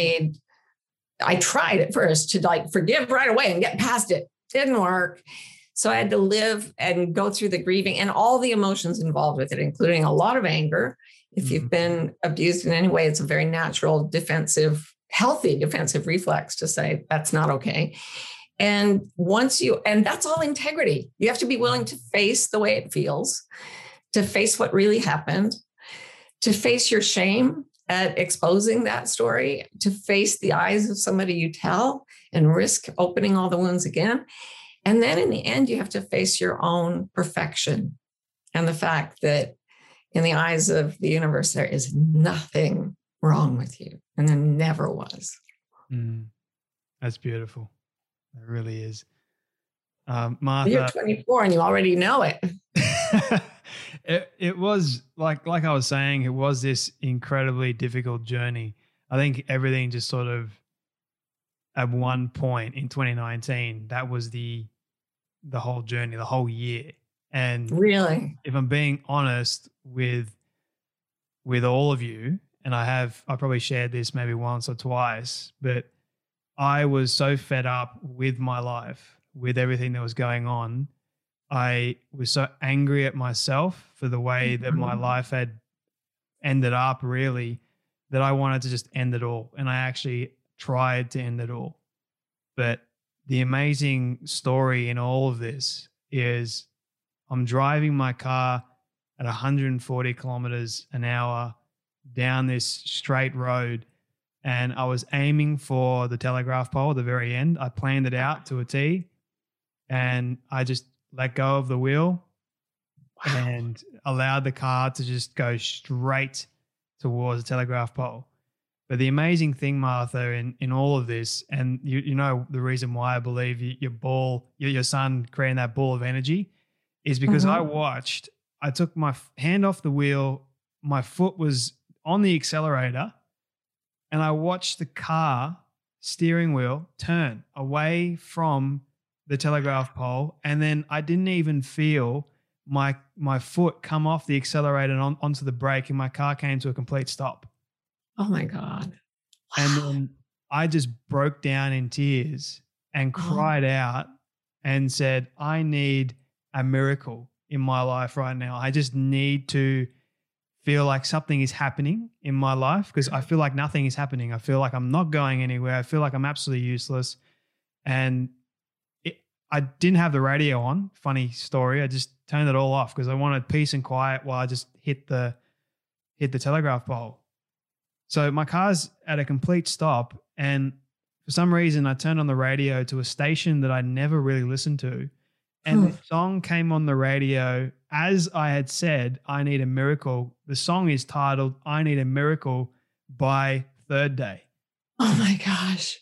tried at first to forgive right away and get past it. Didn't work. So I had to live and go through the grieving and all the emotions involved with it, including a lot of anger. If you've been abused in any way, it's a very natural healthy defensive reflex to say that's not okay. And and that's all integrity. You have to be willing to face the way it feels, to face what really happened, to face your shame at exposing that story, to face the eyes of somebody you tell and risk opening all the wounds again. And then in the end, you have to face your own perfection and the fact that in the eyes of the universe, there is nothing wrong with you. And there never was. That's beautiful. It really is. Martha, you're 24 and you already know it. It was like I was saying, it was this incredibly difficult journey. I think everything just sort of at one point in 2019, that was the whole journey, the whole year. And really, if I'm being honest with all of you, and I probably shared this maybe once or twice, but I was so fed up with my life, with everything that was going on. I was so angry at myself for the way that my life had ended up, really, that I wanted to just end it all. And I actually tried to end it all. But the amazing story in all of this is I'm driving my car at 140 kilometers an hour down this straight road, and I was aiming for the telegraph pole at the very end. I planned it out to a T, and I just let go of the wheel and allowed the car to just go straight towards the telegraph pole. But the amazing thing, Martha, in all of this, and you know the reason why I believe your son creating that ball of energy is because I took my hand off the wheel, my foot was on the accelerator, and I watched the car steering wheel turn away from the telegraph pole, and then I didn't even feel my foot come off the accelerator and onto the brake, and my car came to a complete stop. Oh my God. Wow. And then I just broke down in tears and cried out and said, I need a miracle in my life right now. I just need to feel like something is happening in my life, because I feel like nothing is happening. I feel like I'm not going anywhere. I feel like I'm absolutely useless. And I didn't have the radio on. Funny story. I just turned it all off because I wanted peace and quiet while I just hit the telegraph pole. So my car's at a complete stop, and for some reason I turned on the radio to a station that I never really listened to. And the song came on the radio as I had said, I Need a Miracle. The song is titled I Need a Miracle by Third Day. Oh my gosh.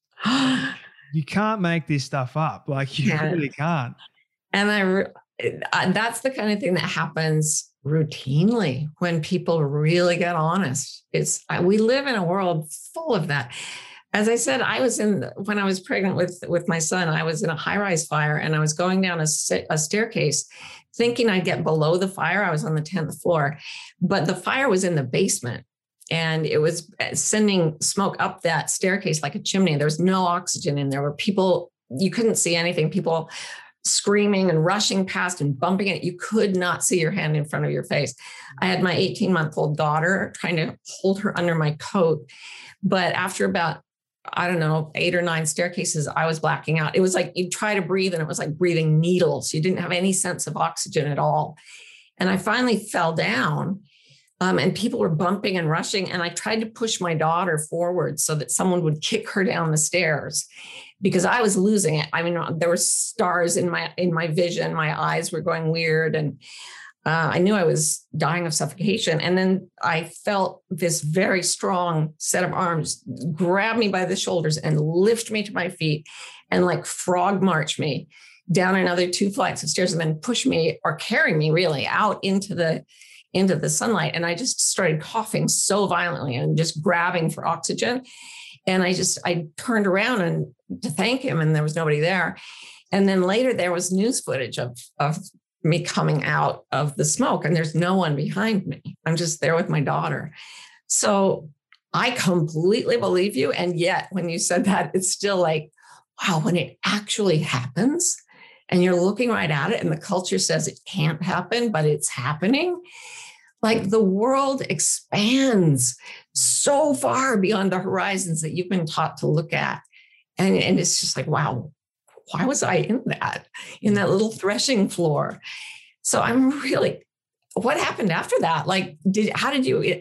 You can't make this stuff up. Like you really can't. And that's the kind of thing that happens routinely when people really get honest. We live in a world full of that. As I said, when I was pregnant with my son, I was in a high-rise fire, and I was going down a staircase thinking I'd get below the fire. I was on the 10th floor, but the fire was in the basement, and it was sending smoke up that staircase like a chimney. There was no oxygen in there. Were people, you couldn't see anything. People screaming and rushing past and bumping it. You could not see your hand in front of your face. I had my 18-month-old daughter trying to hold her under my coat. But after about, 8 or 9 staircases, I was blacking out. It was like you'd try to breathe and it was like breathing needles. You didn't have any sense of oxygen at all. And I finally fell down and people were bumping and rushing. And I tried to push my daughter forward so that someone would kick her down the stairs because I was losing it. I mean, there were stars in my vision. My eyes were going weird. And I knew I was dying of suffocation. And then I felt this very strong set of arms grab me by the shoulders and lift me to my feet and like frog march me down another 2 flights of stairs and then push me or carry me really out into the sunlight. And I just started coughing so violently and just grabbing for oxygen. And I turned around and to thank him, and there was nobody there. And then later there was news footage of me coming out of the smoke, and there's no one behind me. I'm just there with my daughter. So I completely believe you. And yet when you said that, it's still like, wow, when it actually happens and you're looking right at it and the culture says it can't happen, but it's happening. Like the world expands so far beyond the horizons that you've been taught to look at. And it's just like, wow, why was I in that little threshing floor? So I'm really, what happened after that? Like, how did you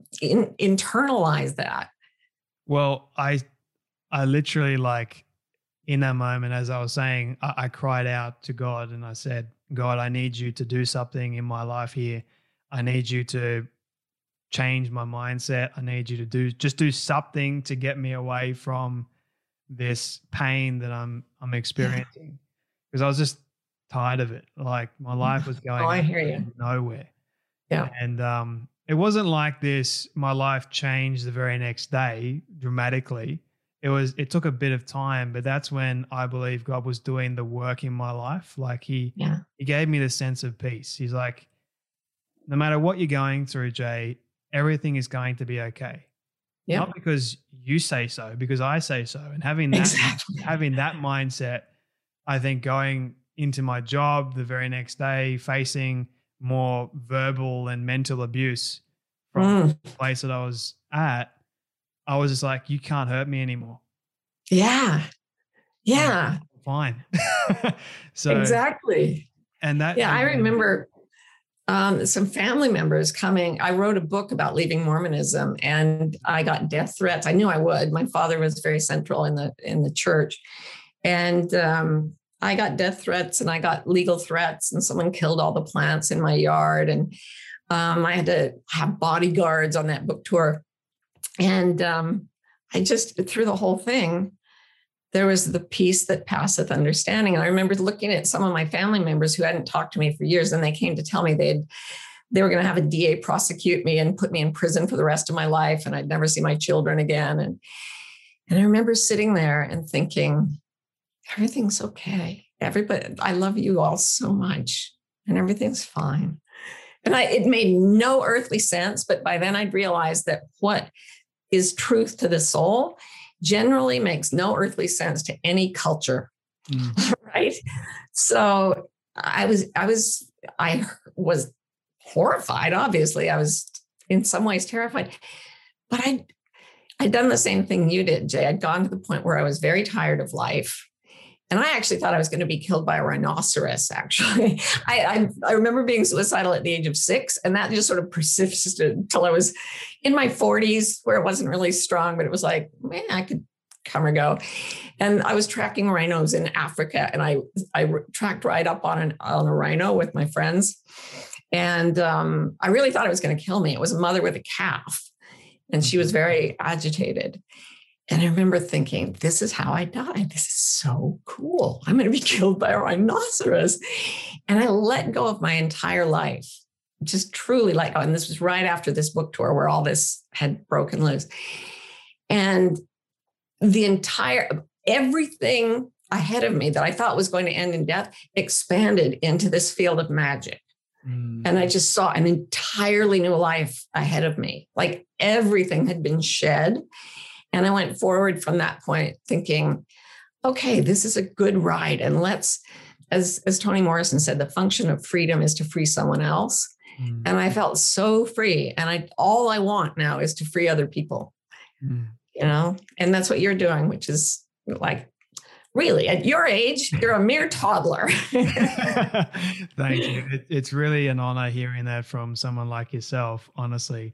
internalize that? Well, I literally, like, in that moment, as I was saying, I cried out to God and I said, God, I need you to do something in my life here. I need you to change my mindset. I need you to do something to get me away from this pain that I'm experiencing, because I was just tired of it. Like my life was going I hear you. nowhere. Yeah. And it wasn't like this. My life changed the very next day dramatically. It took a bit of time, but that's when I believe God was doing the work in my life. Like he gave me the sense of peace. He's like, no matter what you're going through, Jay, everything is going to be okay. Yep. Not because you say so, because I say so. And having that mindset, I think going into my job the very next day, facing more verbal and mental abuse from the place that I was at, I was just like, you can't hurt me anymore. Yeah. Yeah. I'm fine. So exactly. And that, I remember some family members coming. I wrote a book about leaving Mormonism and I got death threats. I knew I would. My father was very central in the church. And I got death threats and I got legal threats, and someone killed all the plants in my yard. And I had to have bodyguards on that book tour. And I just, through the whole thing, there was the peace that passeth understanding. And I remember looking at some of my family members who hadn't talked to me for years, and they came to tell me they were going to have a DA prosecute me and put me in prison for the rest of my life, and I'd never see my children again. And I remember sitting there and thinking, everything's okay. Everybody, I love you all so much, and everything's fine. And it made no earthly sense, but by then I'd realized that what is truth to the soul generally makes no earthly sense to any culture, right? So I was horrified. Obviously, I was in some ways terrified, but I'd done the same thing you did, Jay. I'd gone to the point where I was very tired of life. And I actually thought I was going to be killed by a rhinoceros, actually. I remember being suicidal at the age of 6, and that just sort of persisted until I was in my 40s, where it wasn't really strong, but it was like, man, I could come or go. And I was tracking rhinos in Africa, and I tracked right up on a rhino with my friends. And I really thought it was going to kill me. It was a mother with a calf, and she was very agitated. And I remember thinking, this is how I died. This is so cool. I'm going to be killed by a rhinoceros. And I let go of my entire life, just truly let go. And this was right after this book tour where all this had broken loose. And everything ahead of me that I thought was going to end in death expanded into this field of magic. And I just saw an entirely new life ahead of me. Like everything had been shed. And I went forward from that point thinking, okay, this is a good ride. And let's, as Toni Morrison said, the function of freedom is to free someone else. And I felt so free. And all I want now is to free other people, and that's what you're doing, which is like, really, at your age, you're a mere toddler. Thank you. It's really an honor hearing that from someone like yourself, honestly.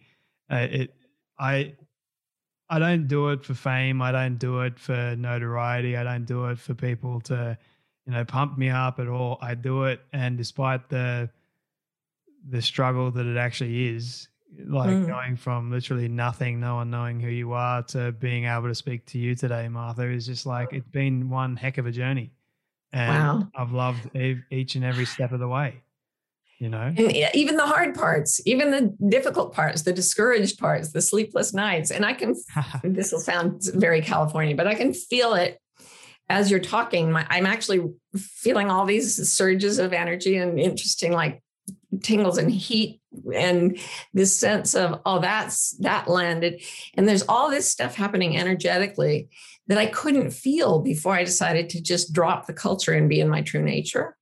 I don't do it for fame. I don't do it for notoriety. I don't do it for people to, pump me up at all. I do it, and despite the struggle that it actually is, like going from literally nothing, no one knowing who you are, to being able to speak to you today, Martha, is just like, it's been one heck of a journey. And I've loved each and every step of the way. And even the hard parts, even the difficult parts, the discouraged parts, the sleepless nights. And this will sound very California, but I can feel it as you're talking. I'm actually feeling all these surges of energy and interesting, like tingles and heat, and this sense of, that landed. And there's all this stuff happening energetically that I couldn't feel before I decided to just drop the culture and be in my true nature.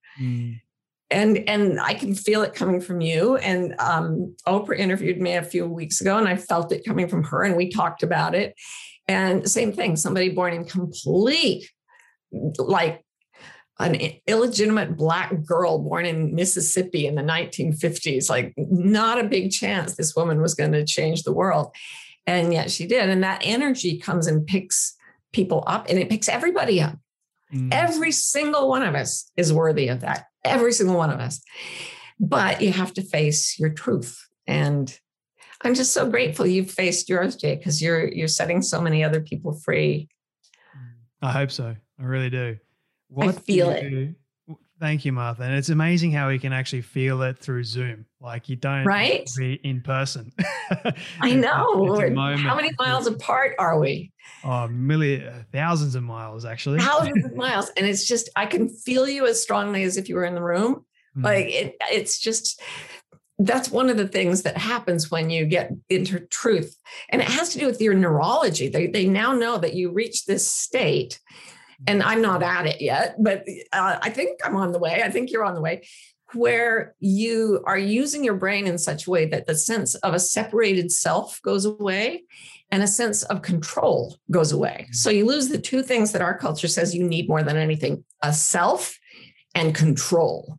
And I can feel it coming from you. And Oprah interviewed me a few weeks ago, and I felt it coming from her, and we talked about it. And same thing, somebody born in complete, like an illegitimate Black girl born in Mississippi in the 1950s, like not a big chance this woman was going to change the world. And yet she did. And that energy comes and picks people up, and it picks everybody up. Every single one of us is worthy of that. Every single one of us. But you have to face your truth. And I'm just so grateful you've faced yours, Jay, because you're setting so many other people free. I hope so. I really do. I feel it. Thank you, Martha. And it's amazing how we can actually feel it through Zoom. Like you don't right? be in person. I know. How many miles apart are we? Oh, thousands of miles, actually. Thousands of miles. And it's just, I can feel you as strongly as if you were in the room. Like it's just, that's one of the things that happens when you get into truth. And it has to do with your neurology. They now know that you reach this state, and I'm not at it yet, but I think I'm on the way. I think you're on the way, where you are using your brain in such a way that the sense of a separated self goes away and a sense of control goes away. So you lose the two things that our culture says you need more than anything: a self and control.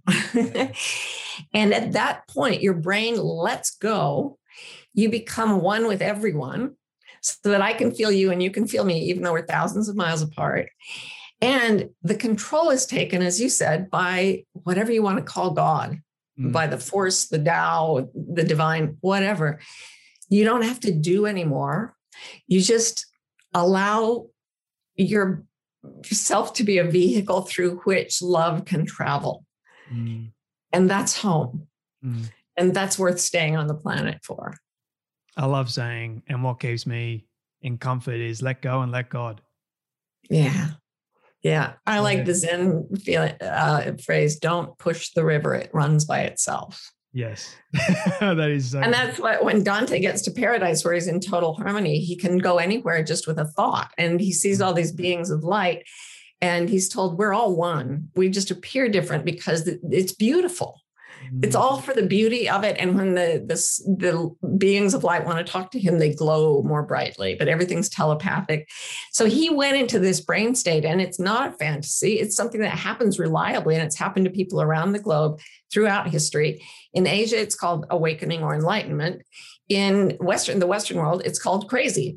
And at that point, your brain lets go. You become one with everyone, so that I can feel you and you can feel me, even though we're thousands of miles apart. And the control is taken, as you said, by whatever you want to call God, by the force, the Tao, the divine, whatever. You don't have to do anymore. You just allow yourself to be a vehicle through which love can travel. And that's home. And that's worth staying on the planet for. I love saying, and what keeps me in comfort is let go and let God. Yeah. Yeah. I like the Zen phrase, don't push the river, it runs by itself. Yes. That is so. And that's what, when Dante gets to paradise, where he's in total harmony, he can go anywhere just with a thought. And he sees all these beings of light, and he's told we're all one. We just appear different because it's beautiful. It's all for the beauty of it. And when the beings of light want to talk to him, they glow more brightly, but everything's telepathic. So he went into this brain state, and it's not a fantasy. It's something that happens reliably, and it's happened to people around the globe throughout history. In Asia, it's called awakening or enlightenment. In the Western world, it's called crazy.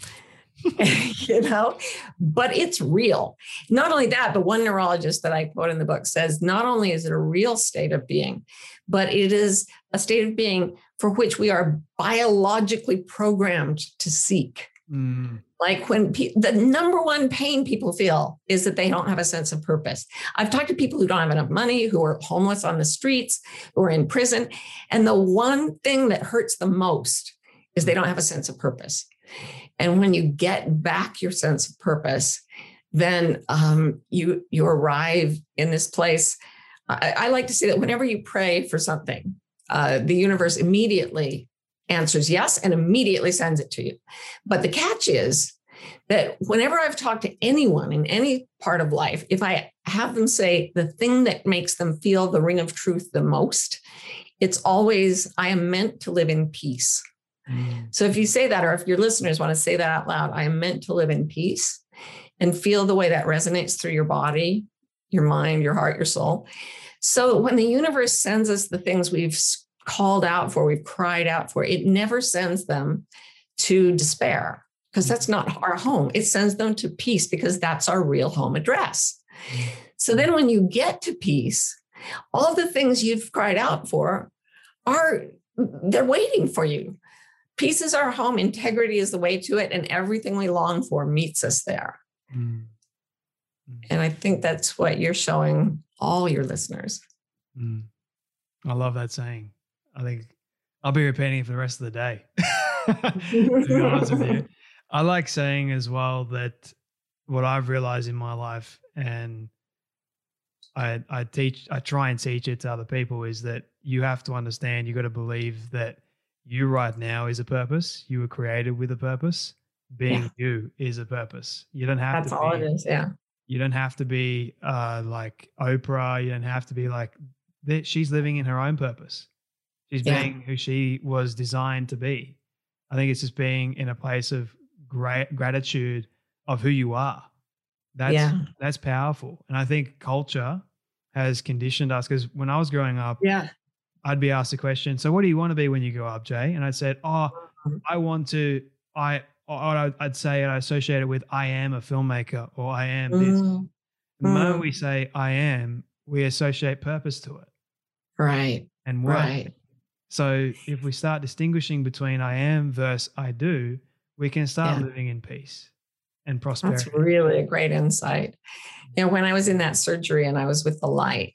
But it's real. Not only that, but one neurologist that I quote in the book says, not only is it a real state of being, but it is a state of being for which we are biologically programmed to seek. Like when the number one pain people feel is that they don't have a sense of purpose. I've talked to people who don't have enough money, who are homeless on the streets, who are in prison. And the one thing that hurts the most is they don't have a sense of purpose. And when you get back your sense of purpose, then you arrive in this place. I like to say that whenever you pray for something, the universe immediately answers yes and immediately sends it to you. But the catch is that whenever I've talked to anyone in any part of life, if I have them say the thing that makes them feel the ring of truth the most, it's always, I am meant to live in peace. So if you say that, or if your listeners want to say that out loud, I am meant to live in peace, and feel the way that resonates through your body, your mind, your heart, your soul. So when the universe sends us the things we've called out for, we've cried out for, it never sends them to despair, because that's not our home. It sends them to peace, because that's our real home address. So then when you get to peace, all the things you've cried out for they're waiting for you. Peace is our home. Integrity is the way to it. And everything we long for meets us there. And I think that's what you're showing all your listeners. I love that saying. I think I'll be repeating it for the rest of the day. To be honest with you. I like saying as well that what I've realized in my life, and I try and teach it to other people, is that you have to understand, you got to believe that you right now is a purpose. You were created with a purpose. Being you is a purpose. You don't have That's all it is. Yeah. You don't have to be like Oprah. You don't have to be like that. She's living in her own purpose. She's being who she was designed to be. I think it's just being in a place of great gratitude of who you are. That's powerful. And I think culture has conditioned us, because when I was growing up, I'd be asked a question, so what do you want to be when you grow up, Jay? And I said, I'd say I associate it with I am a filmmaker, or I am this. The moment we say I am, we associate purpose to it. Right. And work. Right. So if we start distinguishing between I am versus I do, we can start living in peace and prosperity. That's really a great insight. When I was in that surgery and I was with the light,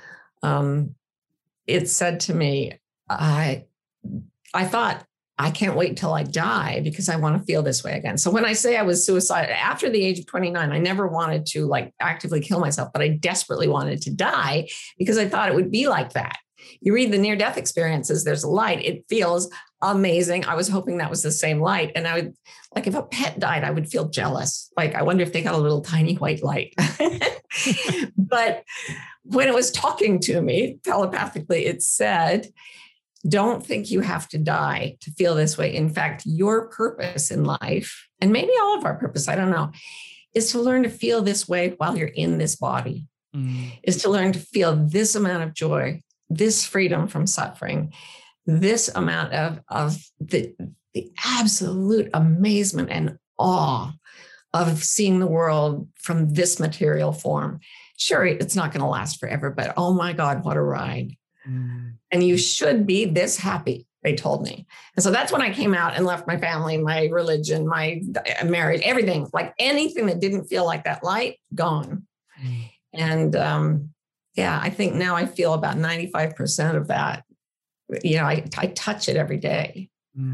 it said to me, I thought, I can't wait till I die because I want to feel this way again. So when I say I was suicidal after the age of 29, I never wanted to actively kill myself, but I desperately wanted to die because I thought it would be like that. You read the near-death experiences, there's a light. It feels amazing. I was hoping that was the same light. And I would, if a pet died, I would feel jealous. I wonder if they got a little tiny white light. But when it was talking to me telepathically, it said, don't think you have to die to feel this way. In fact, your purpose in life, and maybe all of our purpose, I don't know, is to learn to feel this way while you're in this body, is to learn to feel this amount of joy, this freedom from suffering, this amount of the absolute amazement and awe of seeing the world from this material form. Sure, it's not going to last forever, but oh my God, what a ride. And you should be this happy, they told me. And so that's when I came out and left my family, my religion, my marriage, everything, anything that didn't feel like that light, gone. And I think now I feel about 95% of that. I touch it every day.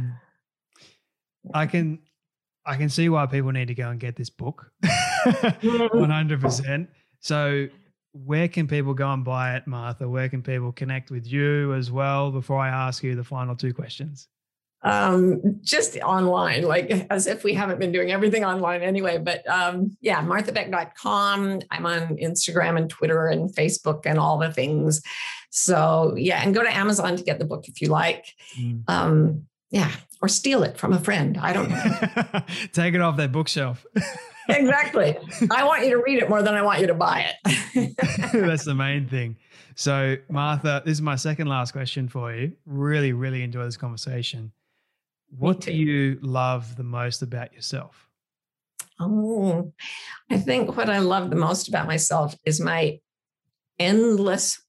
I can see why people need to go and get this book. 100%. So where can people go and buy it, Martha? Where can people connect with you as well before I ask you the final two questions? Just online, like as if we haven't been doing everything online anyway. But marthabeck.com. I'm on Instagram and Twitter and Facebook and all the things. So yeah, and go to Amazon to get the book if you like. Or steal it from a friend. I don't know. Take it off that bookshelf. Exactly. I want you to read it more than I want you to buy it. That's the main thing. So Martha, this is my second last question for you. Really, really enjoy this conversation. What do you love the most about yourself? Oh, I think what I love the most about myself is my endless,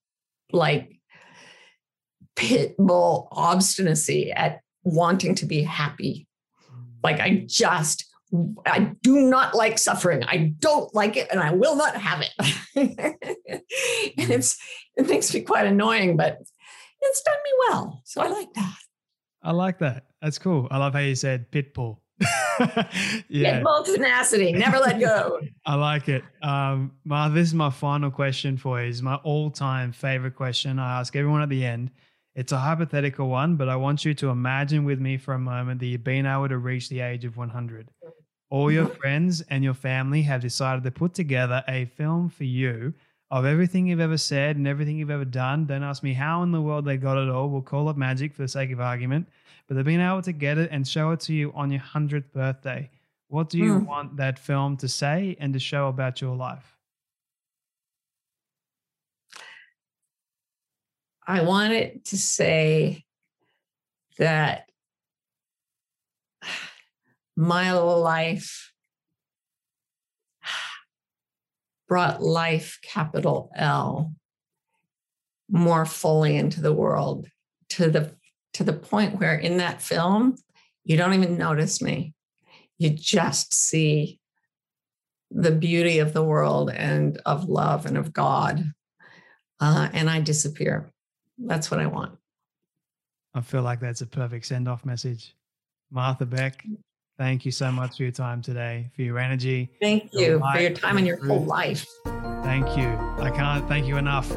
pit bull obstinacy at wanting to be happy. I do not like suffering. I don't like it, and I will not have it. And it makes me quite annoying, but it's done me well. So I like that. I like that. That's cool. I love how you said pit bull. Pit bull tenacity. Never let go. I like it. Martha, this is my final question for you. It's my all-time favorite question I ask everyone at the end. It's a hypothetical one, but I want you to imagine with me for a moment that you've been able to reach the age of 100. All your friends and your family have decided to put together a film for you of everything you've ever said and everything you've ever done. Don't ask me how in the world they got it all. We'll call it magic for the sake of argument. But they've been able to get it and show it to you on your 100th birthday. What do you want that film to say and to show about your life? I want it to say that my life brought life, capital L, more fully into the world to the point where in that film, you don't even notice me. You just see the beauty of the world and of love and of God. And I disappear. That's what I want. I feel like that's a perfect send-off message. Martha Beck, thank you so much for your time today, for your energy. Thank you for your time and your whole life. Thank you. I can't thank you enough.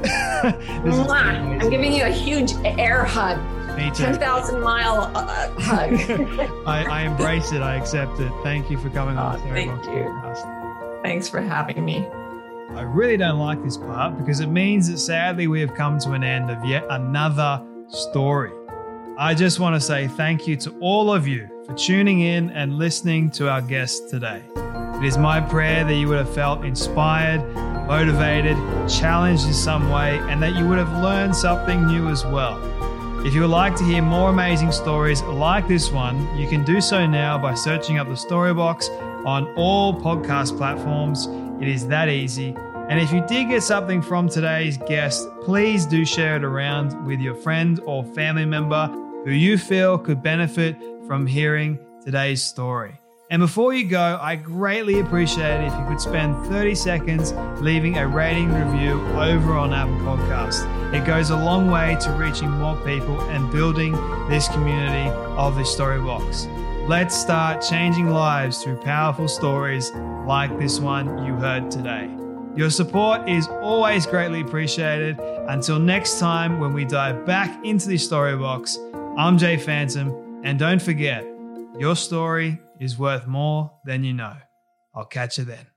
I'm giving you a huge air hug. Me too. 10,000-mile hug. I embrace it. I accept it. Thank you for coming on. Thank you. Podcast. Thanks for having me. I really don't like this part because it means that sadly we have come to an end of yet another story. I just want to say thank you to all of you for tuning in and listening to our guest today. It is my prayer that you would have felt inspired, motivated, challenged in some way, and that you would have learned something new as well. If you would like to hear more amazing stories like this one, you can do so now by searching up the Storybox on all podcast platforms. It is that easy. And if you did get something from today's guest, please do share it around with your friend or family member who you feel could benefit from hearing today's story. And before you go, I greatly appreciate it if you could spend 30 seconds leaving a rating review over on Apple Podcasts. It goes a long way to reaching more people and building this community of the Storybox. Let's start changing lives through powerful stories like this one you heard today. Your support is always greatly appreciated. Until next time, when we dive back into the Storybox, I'm Jay Phantom, and don't forget, your story is worth more than you know. I'll catch you then.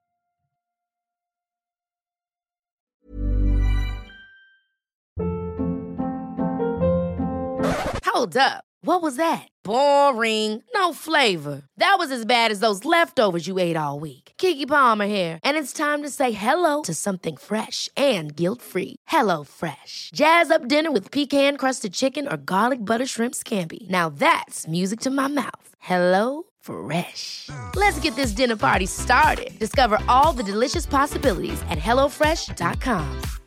Hold up. What was that? Boring. No flavor. That was as bad as those leftovers you ate all week. Keke Palmer here, and it's time to say hello to something fresh and guilt-free. Hello Fresh. Jazz up dinner with pecan-crusted chicken or garlic butter shrimp scampi. Now that's music to my mouth. Hello Fresh. Let's get this dinner party started. Discover all the delicious possibilities at HelloFresh.com.